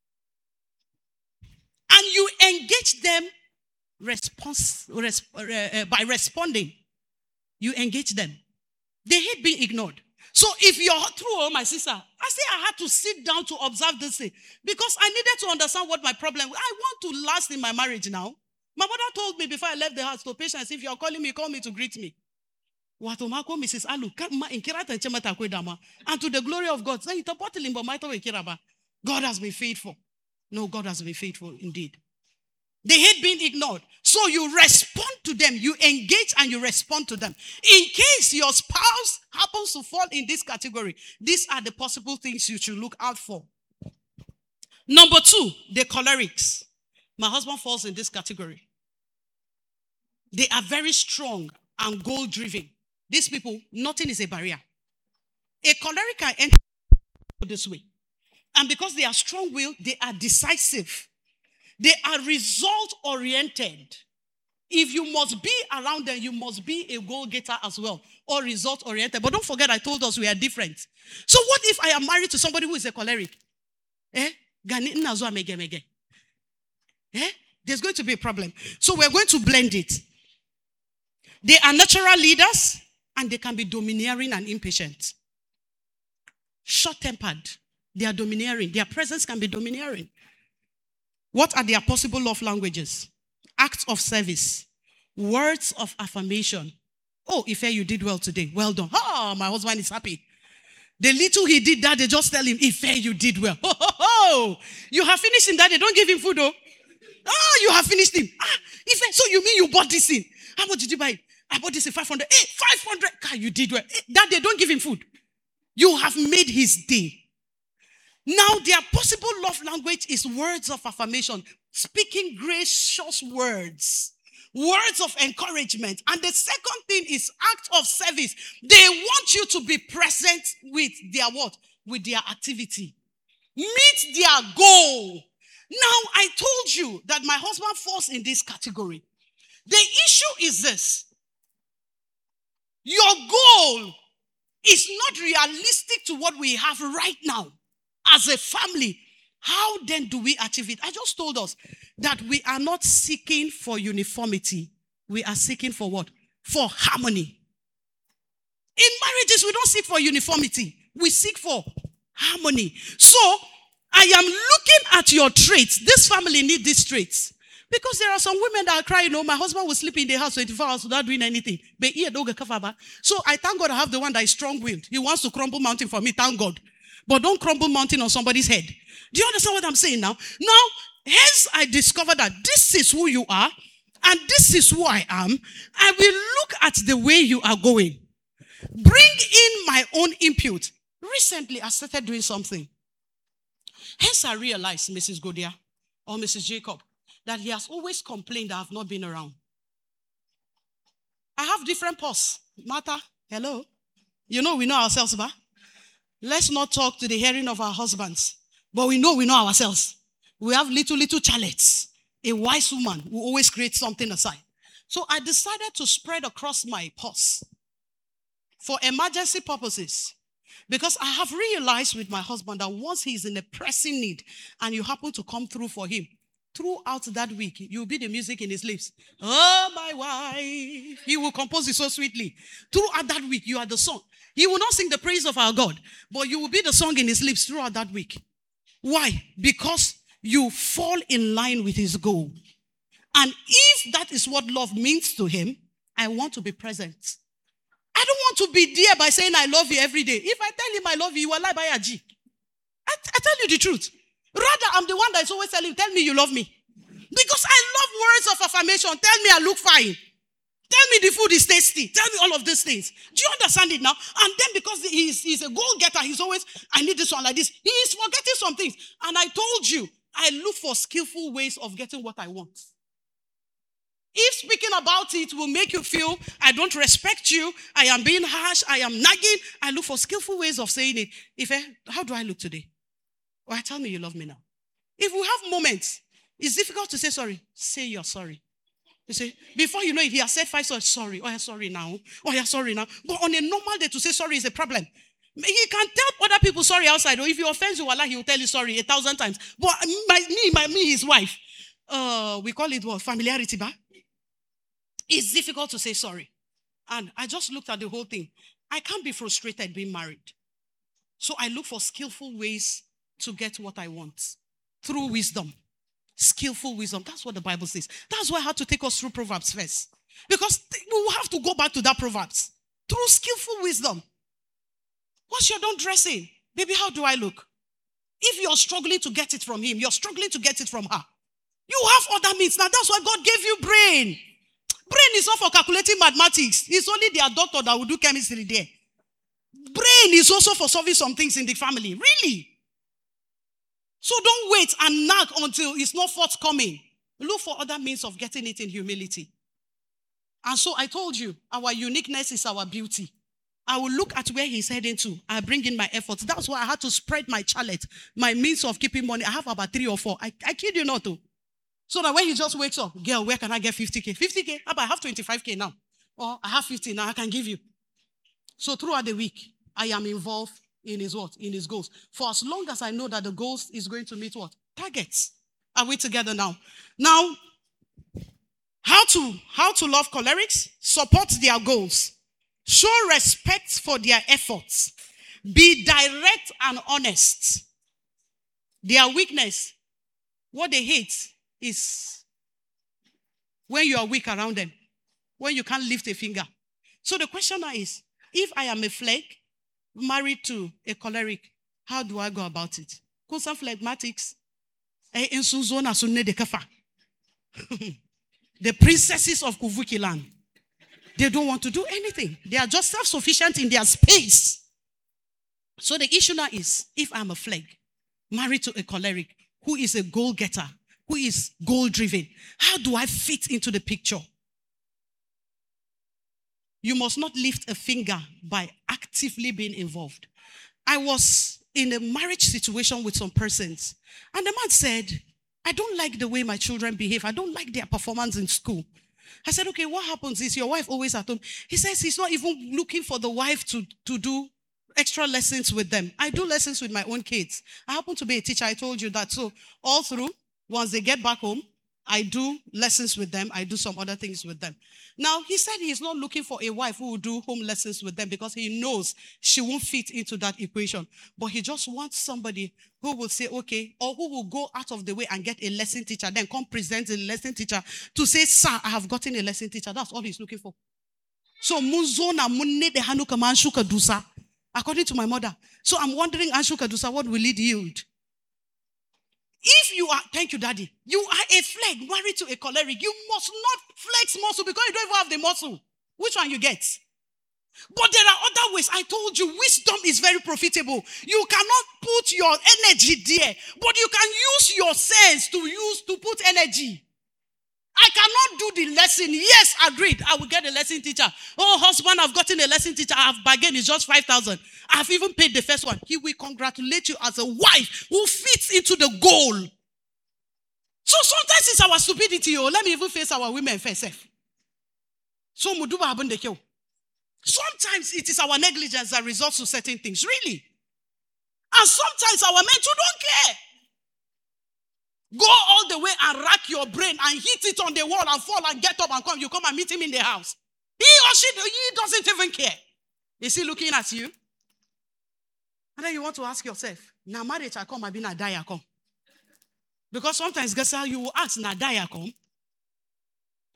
And you engage them response, resp, uh, uh, by responding. You engage them. They hate being ignored. So if you're through, oh, my sister, I say I had to sit down to observe this thing because I needed to understand what my problem was. I want to last in my marriage now. My mother told me before I left the house, to patience, if you're calling me, call me to greet me. Missus Alu, and to the glory of God, God has been faithful. No, God has been faithful indeed. They hate being ignored. So you respond to them. You engage and you respond to them. In case your spouse happens to fall in this category, these are the possible things you should look out for. Number two, the cholerics. My husband falls in this category. They are very strong and goal-driven. These people, nothing is a barrier. A choleric can enter this way. And because they are strong-willed, they are decisive. They are result-oriented. If you must be around them, you must be a goal-getter as well, or result-oriented. But don't forget, I told us we are different. So what if I am married to somebody who is a choleric? Eh? Eh? There's going to be a problem. So we're going to blend it. They are natural leaders, and they can be domineering and impatient. Short-tempered. They are domineering. Their presence can be domineering. What are their possible love languages? Acts of service. Words of affirmation. Oh, Ife, you did well today. Well done. Oh, my husband is happy. The little he did that, they just tell him, Ife, you did well. Oh, oh, oh. You have finished him that. They don't give him food, though. Ah, you have finished him. Ah, Ife, so you mean you bought this in? How much did you buy it? I bought this in five hundred. Hey, five hundred. God, you did well. Hey, that they don't give him food. You have made his day. Now, their possible love language is words of affirmation, speaking gracious words, words of encouragement. And the second thing is act of service. They want you to be present with their what? With their activity. Meet their goal. Now, I told you that my husband falls in this category. The issue is this. Your goal is not realistic to what we have right now. As a family, how then do we achieve it? I just told us that we are not seeking for uniformity. We are seeking for what? For harmony. In marriages, we don't seek for uniformity. We seek for harmony. So, I am looking at your traits. This family needs these traits. Because there are some women that are crying, oh, my husband will sleep in the house twenty-four hours without doing anything. So, I thank God I have the one that is strong-willed. He wants to crumble mountain for me, thank God. But don't crumble mountain on somebody's head. Do you understand what I'm saying now? Now, hence I discovered that this is who you are and this is who I am. I will look at the way you are going. Bring in my own input. Recently, I started doing something. Hence I realized, Missus Godia or Missus Jacob, that he has always complained that I have not been around. I have different posts. Martha, hello. You know we know ourselves, ba? Let's not talk to the hearing of our husbands. But we know we know ourselves. We have little, little chalets. A wise woman who always creates something aside. So I decided to spread across my purse for emergency purposes. Because I have realized with my husband that once he's in a pressing need and you happen to come through for him, throughout that week, you'll be the music in his lips. Oh, my wife. He will compose it so sweetly. Throughout that week, you are the song. He will not sing the praise of our God, but you will be the song in his lips throughout that week. Why? Because you fall in line with his goal. And if that is what love means to him, I want to be present. I don't want to be there by saying I love you every day. If I tell him I love you, you will lie by a G. I, I tell you the truth. Rather, I'm the one that's always telling him, tell me you love me. Because I love words of affirmation. Tell me I look fine. Tell me the food is tasty. Tell me all of these things. Do you understand it now? And then because he's, he's a goal-getter, he's always, I need this one like this. He is forgetting some things. And I told you, I look for skillful ways of getting what I want. If speaking about it will make you feel I don't respect you, I am being harsh, I am nagging, I look for skillful ways of saying it. If I, how do I look today? Well, tell me you love me now. If we have moments, it's difficult to say sorry. Say you're sorry. You see, before you know it, he has said five sorry. Sorry. Oh, yeah, sorry now. Oh, yeah, sorry now. But on a normal day, to say sorry is a problem. He can tell other people sorry outside. Or if you offend you, Allah, he will tell you sorry a thousand times. But my, me, my, me, his wife, uh, we call it what? Familiarity, ba? It's difficult to say sorry. And I just looked at the whole thing. I can't be frustrated being married. So I look for skillful ways to get what I want through wisdom. Skillful wisdom. That's what the Bible says. That's why I had to take us through Proverbs first. Because we will have to go back to that Proverbs. Through skillful wisdom. What's your don't dressing? Baby, how do I look? If you're struggling to get it from him, you're struggling to get it from her. You have other means. Now that's why God gave you brain. Brain is not for calculating mathematics. It's only their doctor that will do chemistry there. Brain is also for solving some things in the family. Really? So don't wait and nag until it's not forthcoming. Look for other means of getting it in humility. And so I told you, our uniqueness is our beauty. I will look at where he's heading to. I bring in my efforts. That's why I had to spread my chalet, my means of keeping money. I have about three or four. I, I kid you not, though. So that when he just wakes up, girl, where can I get fifty K? fifty K? How about I have twenty-five K now? Or I have fifty now, I can give you. So throughout the week, I am involved in his what? In his goals. For as long as I know that the goals is going to meet what? Targets. Are we together now? Now, how to, how to love cholerics? Support their goals. Show respect for their efforts. Be direct and honest. Their weakness, what they hate is when you are weak around them, when you can't lift a finger. So the question now is, if I am a flake married to a choleric, how do I go about it? Because some phlegmatics, the princesses of Kuvuki land, they don't want to do anything. They are just self-sufficient in their space. So the issue now is, if I'm a flake married to a choleric who is a goal-getter, who is goal-driven, how do I fit into the picture? You must not lift a finger by actively being involved. I was in a marriage situation with some persons, and the man said, I don't like the way my children behave. I don't like their performance in school. I said, okay, what happens is your wife always at home. He says he's not even looking for the wife to, to do extra lessons with them. I do lessons with my own kids. I happen to be a teacher. I told you that. So all through, once they get back home, I do lessons with them. I do some other things with them. Now, he said he's not looking for a wife who will do home lessons with them because he knows she won't fit into that equation. But he just wants somebody who will say, okay, or who will go out of the way and get a lesson teacher, then come present a lesson teacher to say, sir, I have gotten a lesson teacher. That's all he's looking for. So, according to my mother. So I'm wondering, Anshu Kadusa, what will it yield? If you are, thank you, Daddy, you are a flag married to a choleric, you must not flex muscle because you don't even have the muscle. Which one you get? But there are other ways. I told you, wisdom is very profitable. You cannot put your energy there, but you can use your sense to use to put energy. I cannot do the lesson. Yes, agreed. I will get a lesson teacher. Oh, husband, I've gotten a lesson teacher. I have bargained. It's just five thousand. I've even paid the first one. He will congratulate you as a wife who fits into the goal. So sometimes it's our stupidity. Oh, let me even face our women first. So sometimes it is our negligence that results to certain things. Really. And sometimes our men too don't care. Go all the way and rack your brain and hit it on the wall and fall and get up and come. You come and meet him in the house. He or she, he doesn't even care. Is he looking at you? And then you want to ask yourself, now marriage I come, I be na die I come. Because sometimes guess how you will ask na die I come.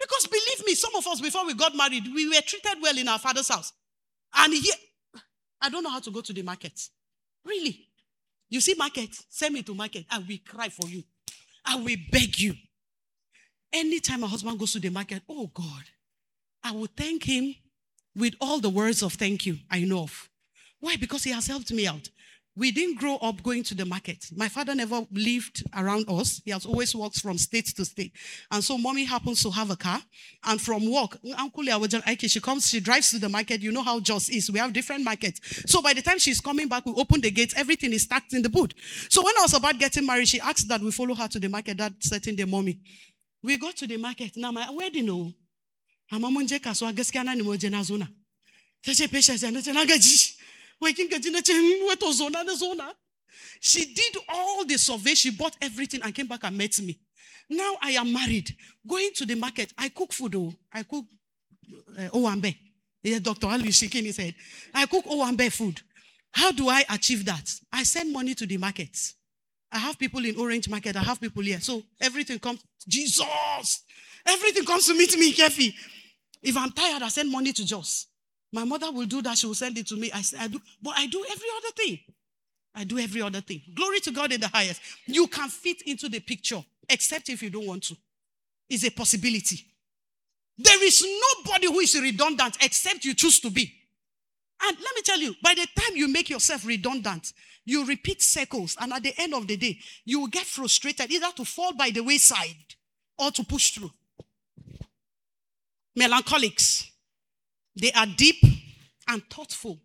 Because believe me, some of us, before we got married, we were treated well in our father's house. And here, I don't know how to go to the market. Really. You see market, send me to market. I will cry for you. I will beg you. Anytime my husband goes to the market, oh God, I will thank him with all the words of thank you I know of. Why? Because he has helped me out. We didn't grow up going to the market. My father never lived around us. He has always walked from state to state. And so mommy happens to have a car. And from work, Uncle she comes, she drives to the market. You know how Jos is. We have different markets. So by the time she's coming back, we open the gates. Everything is stacked in the boot. So when I was about getting married, she asked that we follow her to the market that certain day, mommy. We got to the market. Now my wedding, no. I'm a monjeka, so I guess can I know Jenazona. Patience and she did all the survey, she bought everything and came back and met me. Now I am married, going to the market. I cook food. Oh, I cook uh, Owambe. Yeah, Doctor Ali shaking his head. I cook Owambe food. How do I achieve that? I send money to the market. I have people in Orange Market. I have people here. So everything comes. Jesus! Everything comes to meet me, Kefi. If I'm tired, I send money to Jos. My mother will do that. She will send it to me. I, I do, but I do every other thing. I do every other thing. Glory to God in the highest. You can fit into the picture, except if you don't want to. It's a possibility. There is nobody who is redundant except you choose to be. And let me tell you, by the time you make yourself redundant, you repeat circles, and at the end of the day, you will get frustrated either to fall by the wayside or to push through. Melancholics. They are deep and thoughtful.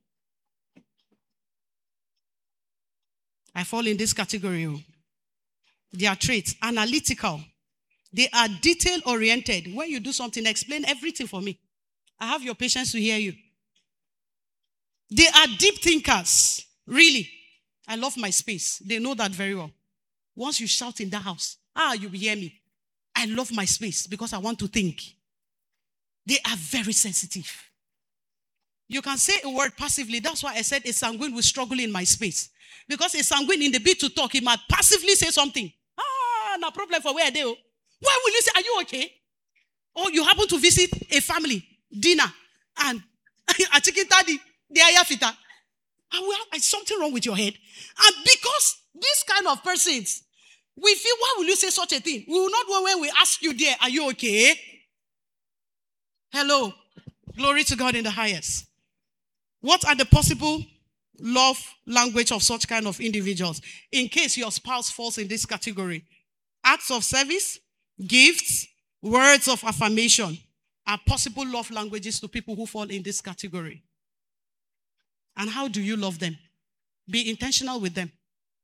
I fall in this category. They are traits. Analytical. They are detail-oriented. When you do something, explain everything for me. I have your patience to hear you. They are deep thinkers. Really. I love my space. They know that very well. Once you shout in the house, ah, you will hear me. I love my space because I want to think. They are very sensitive. You can say a word passively. That's why I said a sanguine will struggle in my space. Because a sanguine, in the bid to talk, he might passively say something. Ah, no problem for where they are. Why will you say, are you okay? Or you happen to visit a family, dinner, and a chicken daddy, they are fita. Well, is something wrong with your head? And because this kind of persons, we feel, why will you say such a thing? We will not know when we ask you there, are you okay? Hello. Glory to God in the highest. What are the possible love language of such kind of individuals? In case your spouse falls in this category. Acts of service, gifts, words of affirmation are possible love languages to people who fall in this category. And how do you love them? Be intentional with them.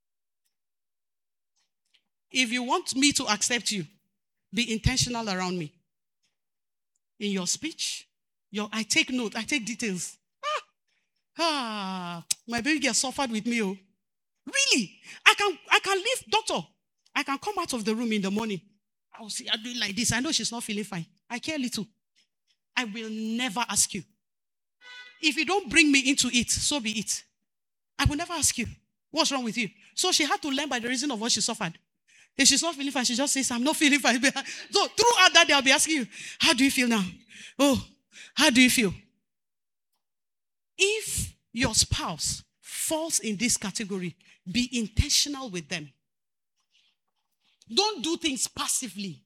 If you want me to accept you, be intentional around me. In your speech, your I take note, I take details. Ah, my baby girl suffered with me. Oh. Really? I can I can leave, doctor. I can come out of the room in the morning. I will see her doing like this. I know she's not feeling fine. I care little. I will never ask you. If you don't bring me into it, so be it. I will never ask you. What's wrong with you? So she had to learn by the reason of what she suffered. If she's not feeling fine, she just says, I'm not feeling fine. So throughout that day, I'll be asking you, how do you feel now? Oh, how do you feel? If your spouse falls in this category, be intentional with them. Don't do things passively.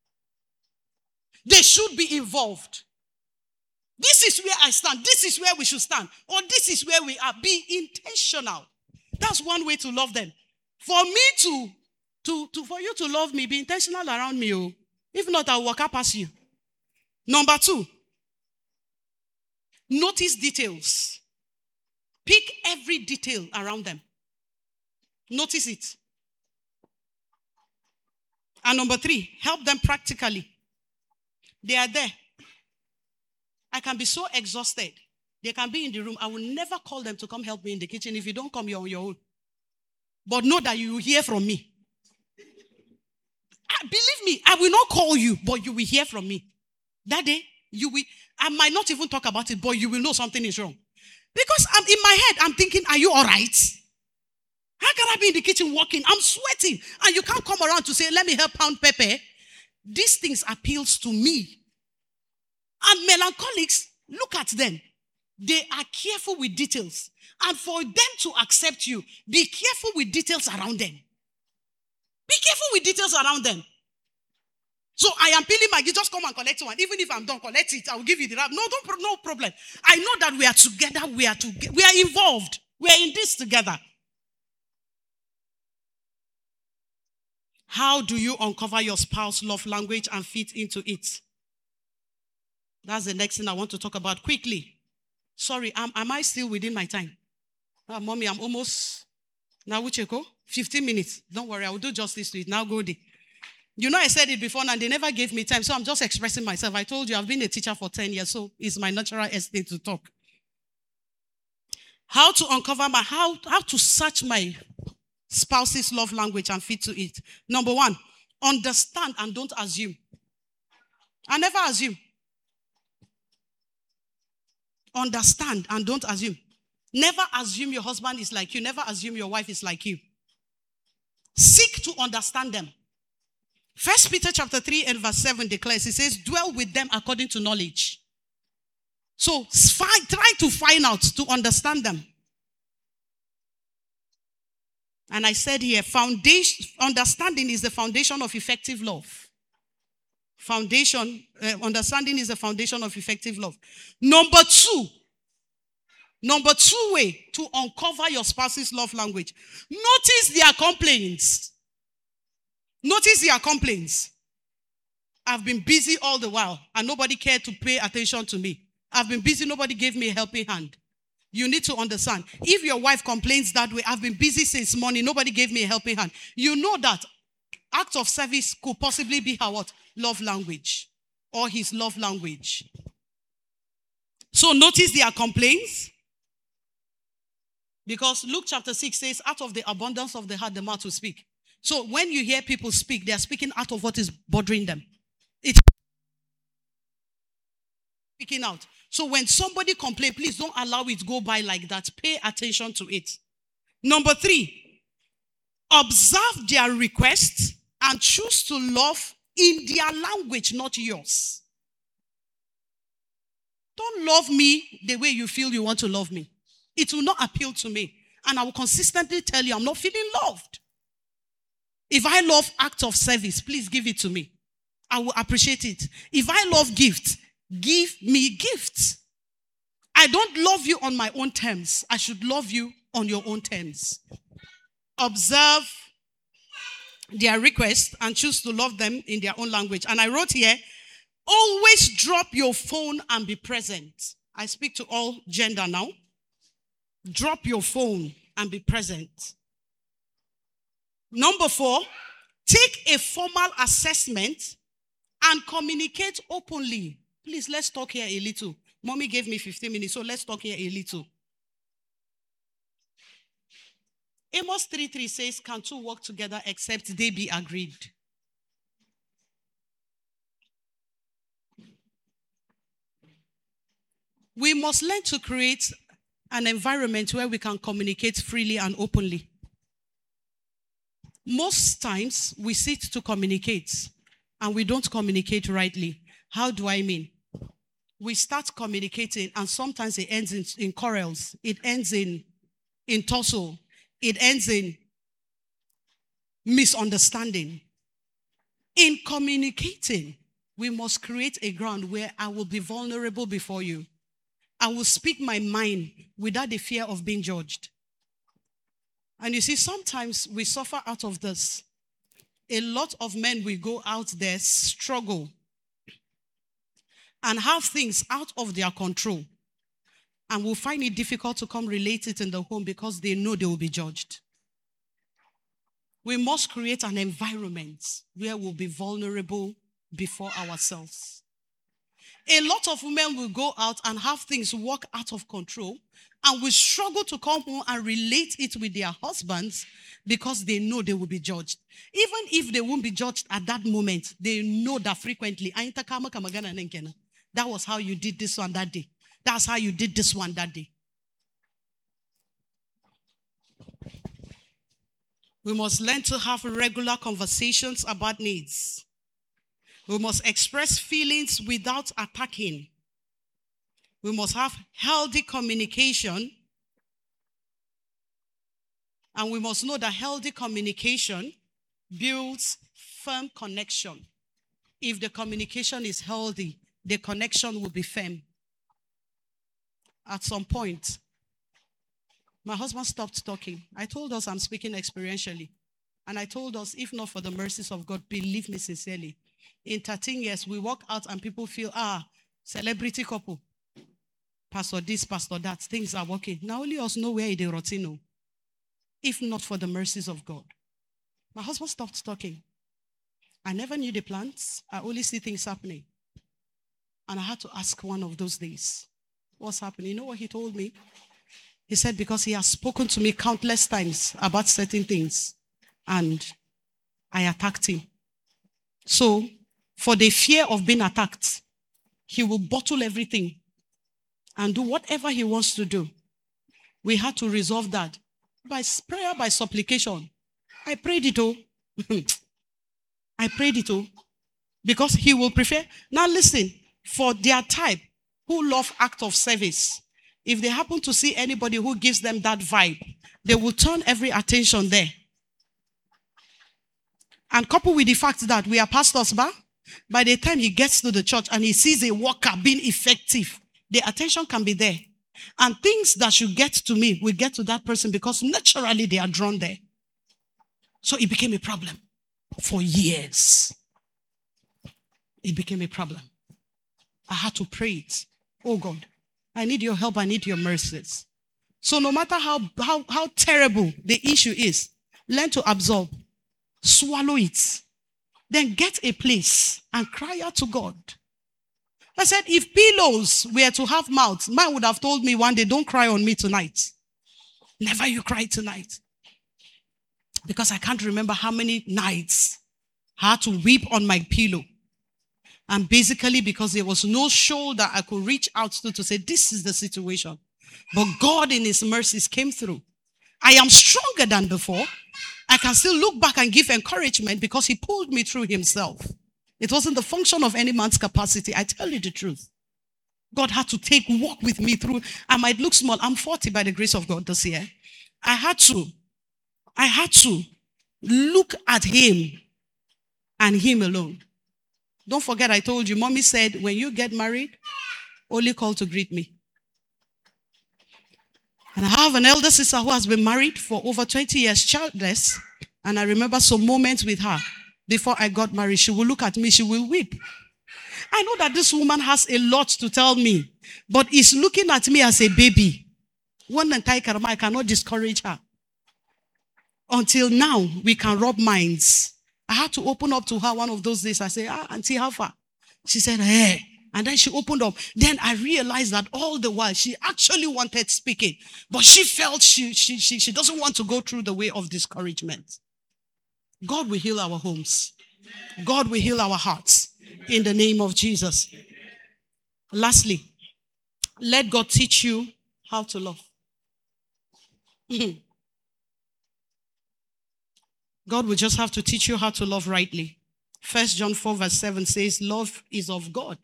They should be involved. This is where I stand. This is where we should stand. Or this is where we are. Be intentional. That's one way to love them. For me to, to, to for you to love me, be intentional around me. Oh. If not, I'll walk up past you. Number two, notice details. Pick every detail around them. Notice it. And number three, help them practically. They are there. I can be so exhausted. They can be in the room. I will never call them to come help me in the kitchen. If you don't come, you're on your own. But know that you will hear from me. Believe me, I will not call you, but you will hear from me. That day, you will. I might not even talk about it, but you will know something is wrong. Because I'm in my head, I'm thinking, are you all right? How can I be in the kitchen working? I'm sweating. And you can't come around to say, let me help pound pepper. These things appeals to me. And melancholics, look at them. They are careful with details. And for them to accept you, be careful with details around them. Be careful with details around them. So I am peeling my, you just come and collect one. Even if I'm done, collect it. I will give you the wrap. No, don't, no problem. I know that we are together. We are together. We are involved. We are in this together. How do you uncover your spouse's love language and fit into it? That's the next thing I want to talk about quickly. Sorry, am, am I still within my time? Oh, mommy, I'm almost, now we check, fifteen minutes. Don't worry, I will do justice to it. Now go there. You know, I said it before and they never gave me time, so I'm just expressing myself. I told you I've been a teacher for ten years, so it's my natural instinct to talk. How to uncover my, how, how to search my spouse's love language and fit to it. Number one, understand and don't assume. I never assume. Understand and don't assume. Never assume your husband is like you. Never assume your wife is like you. Seek to understand them. First Peter chapter three and verse seven declares, it says, dwell with them according to knowledge. So find, try to find out, to understand them. And I said here, foundation, understanding is the foundation of effective love. Foundation, uh, understanding is the foundation of effective love. Number two, number two way to uncover your spouse's love language. Notice their complaints. Notice their complaints. I've been busy all the while and nobody cared to pay attention to me. I've been busy, nobody gave me a helping hand. You need to understand. If your wife complains that way, I've been busy since morning, nobody gave me a helping hand. You know that act of service could possibly be her what? Love language or his love language. So notice their complaints. Because Luke chapter six says, out of the abundance of the heart, the mouth will speak. So when you hear people speak, they are speaking out of what is bothering them. It's speaking out. So when somebody complains, please don't allow it to go by like that. Pay attention to it. Number three, observe their requests and choose to love in their language, not yours. Don't love me the way you feel you want to love me. It will not appeal to me. And I will consistently tell you I'm not feeling loved. If I love acts of service, please give it to me. I will appreciate it. If I love gifts, give me gifts. I don't love you on my own terms. I should love you on your own terms. Observe their requests and choose to love them in their own language. And I wrote here, always drop your phone and be present. I speak to all gender now. Drop your phone and be present. Number four, take a formal assessment and communicate openly. Please, let's talk here a little. Mommy gave me fifteen minutes, so let's talk here a little. Amos three three says, can two work together except they be agreed? We must learn to create an environment where we can communicate freely and openly. Most times, we sit to communicate, and we don't communicate rightly. How do I mean? We start communicating, and sometimes it ends in, in quarrels. It ends in, in tussle. It ends in misunderstanding. In communicating, we must create a ground where I will be vulnerable before you. I will speak my mind without the fear of being judged. And you see, sometimes we suffer out of this. A lot of men will go out there, struggle, and have things out of their control. And will find it difficult to come relate it in the home because they know they will be judged. We must create an environment where we'll be vulnerable before ourselves. A lot of women will go out and have things work out of control and will struggle to come home and relate it with their husbands because they know they will be judged. Even if they won't be judged at that moment, they know that frequently, that was how you did this one that day. That's how you did this one that day. We must learn to have regular conversations about needs. We must express feelings without attacking. We must have healthy communication. And we must know that healthy communication builds firm connection. If the communication is healthy, the connection will be firm. At some point, my husband stopped talking. I told us I'm speaking experientially. And I told us, if not for the mercies of God, believe me sincerely, in thirteen years, we walk out and people feel, ah, celebrity couple. Pastor this, pastor that, things are working. Now only us know where they rotino. If not for the mercies of God. My husband stopped talking. I never knew the plans. I only see things happening. And I had to ask one of those days, what's happening? You know what he told me? He said, because he has spoken to me countless times about certain things. And I attacked him. So, for the fear of being attacked, he will bottle everything and do whatever he wants to do. We had to resolve that by prayer, by supplication. I prayed it all. I prayed it all. Because he will prefer. Now listen, for their type who love act of service, if they happen to see anybody who gives them that vibe, they will turn every attention there. And coupled with the fact that we are pastors, but by the time he gets to the church and he sees a worker being effective, the attention can be there. And things that should get to me will get to that person because naturally they are drawn there. So it became a problem for years. It became a problem. I had to pray it. Oh God, I need your help. I need your mercies. So no matter how, how, how terrible the issue is, learn to absorb. Swallow it. Then get a place and cry out to God. I said, if pillows were to have mouths, mine would have told me one day, don't cry on me tonight. Never you cry tonight. Because I can't remember how many nights I had to weep on my pillow. And basically because there was no shoulder I could reach out to to say, this is the situation. But God in his mercies came through. I am stronger than before. I can still look back and give encouragement because he pulled me through himself. It wasn't the function of any man's capacity. I tell you the truth. God had to take walk with me through. I might look small. I'm forty by the grace of God this year. I had to. I had to look at him and him alone. Don't forget I told you, mommy said, when you get married, only call to greet me. And I have an elder sister who has been married for over twenty years, childless. And I remember some moments with her. Before I got married, she will look at me, she will weep. I know that this woman has a lot to tell me, but is looking at me as a baby. One and I cannot discourage her. Until now, we can rub minds. I had to open up to her one of those days. I said, ah, Auntie, how far? She said, hey. And then she opened up. Then I realized that all the while, she actually wanted speaking. But she felt she, she, she, she doesn't want to go through the way of discouragement. God will heal our homes. God will heal our hearts. In the name of Jesus. Lastly, let God teach you how to love. God will just have to teach you how to love rightly. First John four verse seven says, love is of God.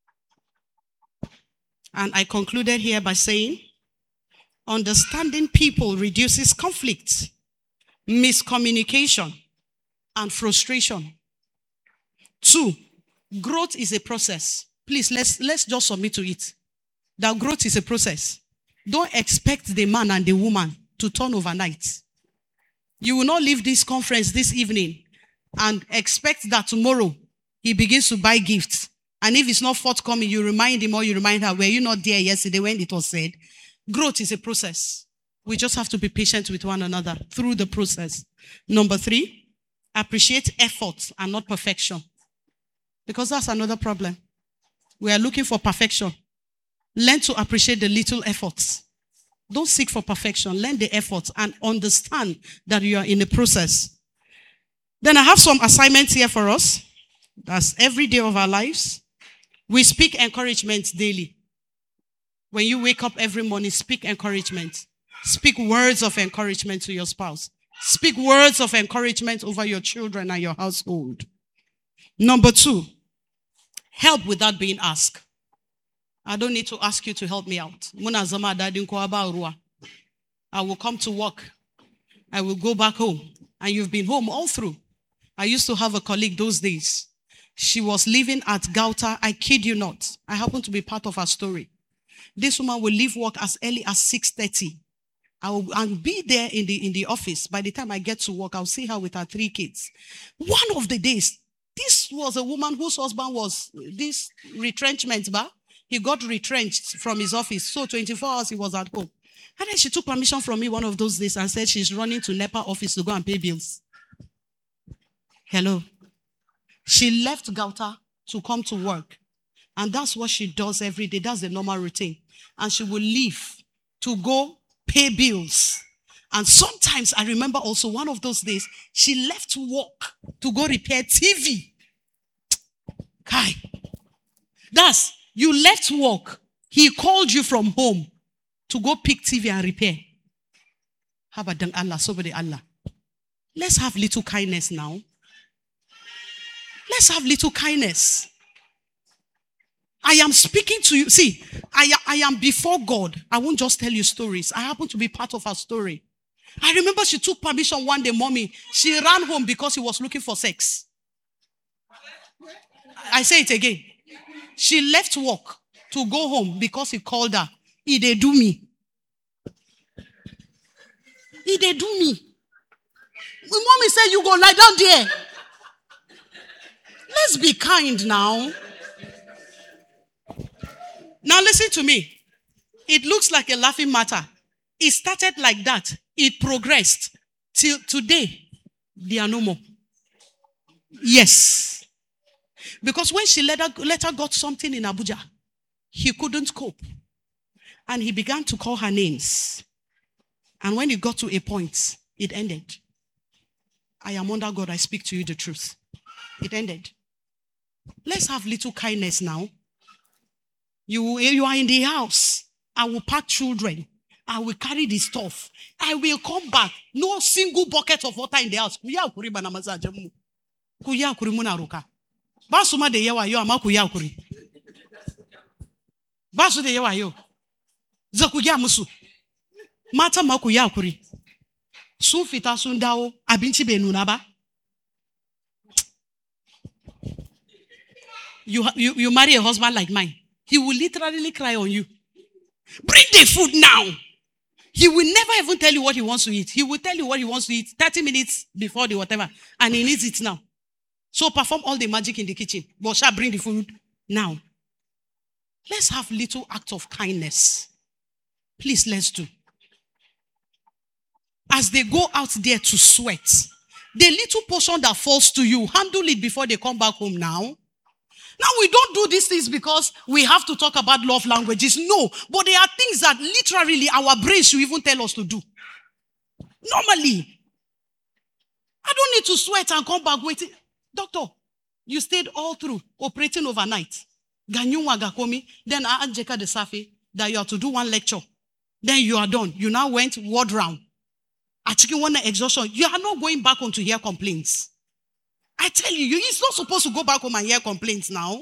And I concluded here by saying, understanding people reduces conflict, miscommunication, and frustration. Two, growth is a process. Please, let's, let's just submit to it. That growth is a process. Don't expect the man and the woman to turn overnight. You will not leave this conference this evening and expect that tomorrow he begins to buy gifts. And if it's not forthcoming, you remind him or you remind her, were you not there yesterday when it was said? Growth is a process. We just have to be patient with one another through the process. Number three, appreciate effort and not perfection. Because that's another problem. We are looking for perfection. Learn to appreciate the little efforts. Don't seek for perfection. Learn the efforts and understand that you are in a process. Then I have some assignments here for us. That's every day of our lives. We speak encouragement daily. When you wake up every morning, speak encouragement. Speak words of encouragement to your spouse. Speak words of encouragement over your children and your household. Number two, Help without being asked. I don't need to ask you to help me out. I will come to work. I will go back home. And you've been home all through. I used to have a colleague those days. She was living at Gauta. I kid you not. I happen to be part of her story. This woman will leave work as early as six thirty. I will I'll be there in the, in the office. By the time I get to work, I'll see her with her three kids. One of the days, this was a woman whose husband was this retrenchment, but he got retrenched from his office. So twenty-four hours he was at home. And then she took permission from me one of those days and said she's running to NEPA office to go and pay bills. Hello. She left Gauta to come to work. And that's what she does every day. That's the normal routine. And she will leave to go pay bills. And sometimes I remember also one of those days, she left work to go repair T V. Kai. That's, you left work. He called you from home to go pick T V and repair. How about Allah, somebody Allah. Let's have little kindness now. Let's have little kindness. I am speaking to you. See, I, I am before God. I won't just tell you stories. I happen to be part of her story. I remember she took permission one day, mommy. She ran home because he was looking for sex. I say it again. She left work to go home because he called her. He they do me. He they do me. Mommy said, you go lie down there. Let's be kind now. Now listen to me. It looks like a laughing matter. It started like that. It progressed. Till today, they are no more. Yes. Because when she later, later got something in Abuja, he couldn't cope. And he began to call her names. And when it got to a point, it ended. I am under God. I speak to you the truth. It ended. Let's have little kindness now. You, you are in the house. I will pack children. I will carry the stuff. I will come back. No single bucket of water in the house. Kuya kuri banamaza jamu. Kuya kuri munaruka. Basuma de yewa yo ama kuya kuri. Basu de yewa yo. Zakuya musu. Mata makuya kuri. Sufita sundao abinchi benunaba. You, you, you marry a husband like mine. He will literally cry on you. Bring the food now. He will never even tell you what he wants to eat. He will tell you what he wants to eat thirty minutes before the whatever. And he needs it now. So perform all the magic in the kitchen. But shall bring the food now. Let's have little act of kindness. Please, let's do. As they go out there to sweat, the little portion that falls to you, handle it before they come back home now. Now, we don't do these things because we have to talk about love languages. No, but there are things that literally our brains should even tell us to do. Normally, I don't need to sweat and come back waiting. Doctor, you stayed all through operating overnight. Ganyunwa gakomi, then I asked Jeka the Safi that you have to do one lecture. Then you are done. You now went ward round. I chicken one exhaustion. You are not going back home to hear complaints. I tell you, you're not supposed to go back home and hear complaints now.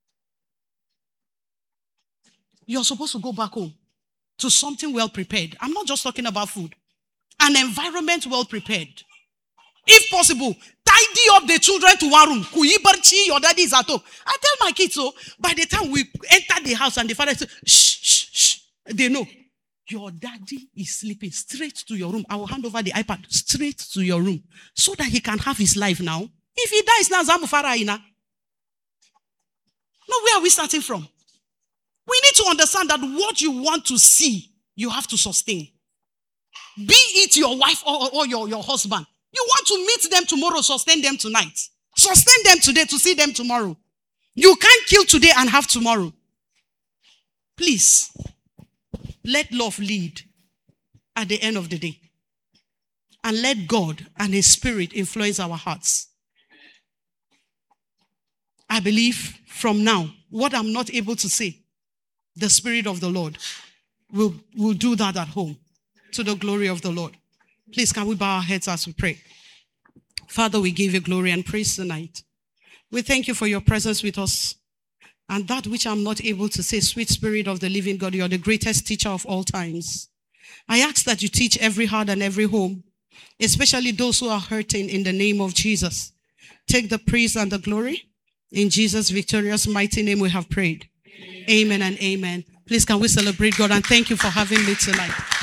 You're supposed to go back home to something well prepared. I'm not just talking about food. An environment well prepared. If possible, tidy up the children to one room. Kuyibarchi, your daddy is at home. I tell my kids so, by the time we enter the house and the father says, shh, shh, shh, they know. Your daddy is sleeping straight to your room. I will hand over the iPad straight to your room so that he can have his life now. If he dies now, Zamufara ina. No, where are we starting from? We need to understand that what you want to see, you have to sustain. Be it your wife or, or your, your husband. You want to meet them tomorrow, sustain them tonight. Sustain them today to see them tomorrow. You can't kill today and have tomorrow. Please, let love lead at the end of the day. And let God and His Spirit influence our hearts. I believe from now, what I'm not able to say, the Spirit of the Lord will, will do that at home to the glory of the Lord. Please, can we bow our heads as we pray? Father, we give you glory and praise tonight. We thank you for your presence with us. And that which I'm not able to say, sweet Spirit of the living God, you're the greatest teacher of all times. I ask that you teach every heart and every home, especially those who are hurting, in the name of Jesus. Take the praise and the glory. In Jesus' victorious mighty name we have prayed. Amen and amen. Please can we celebrate God and thank you for having me tonight.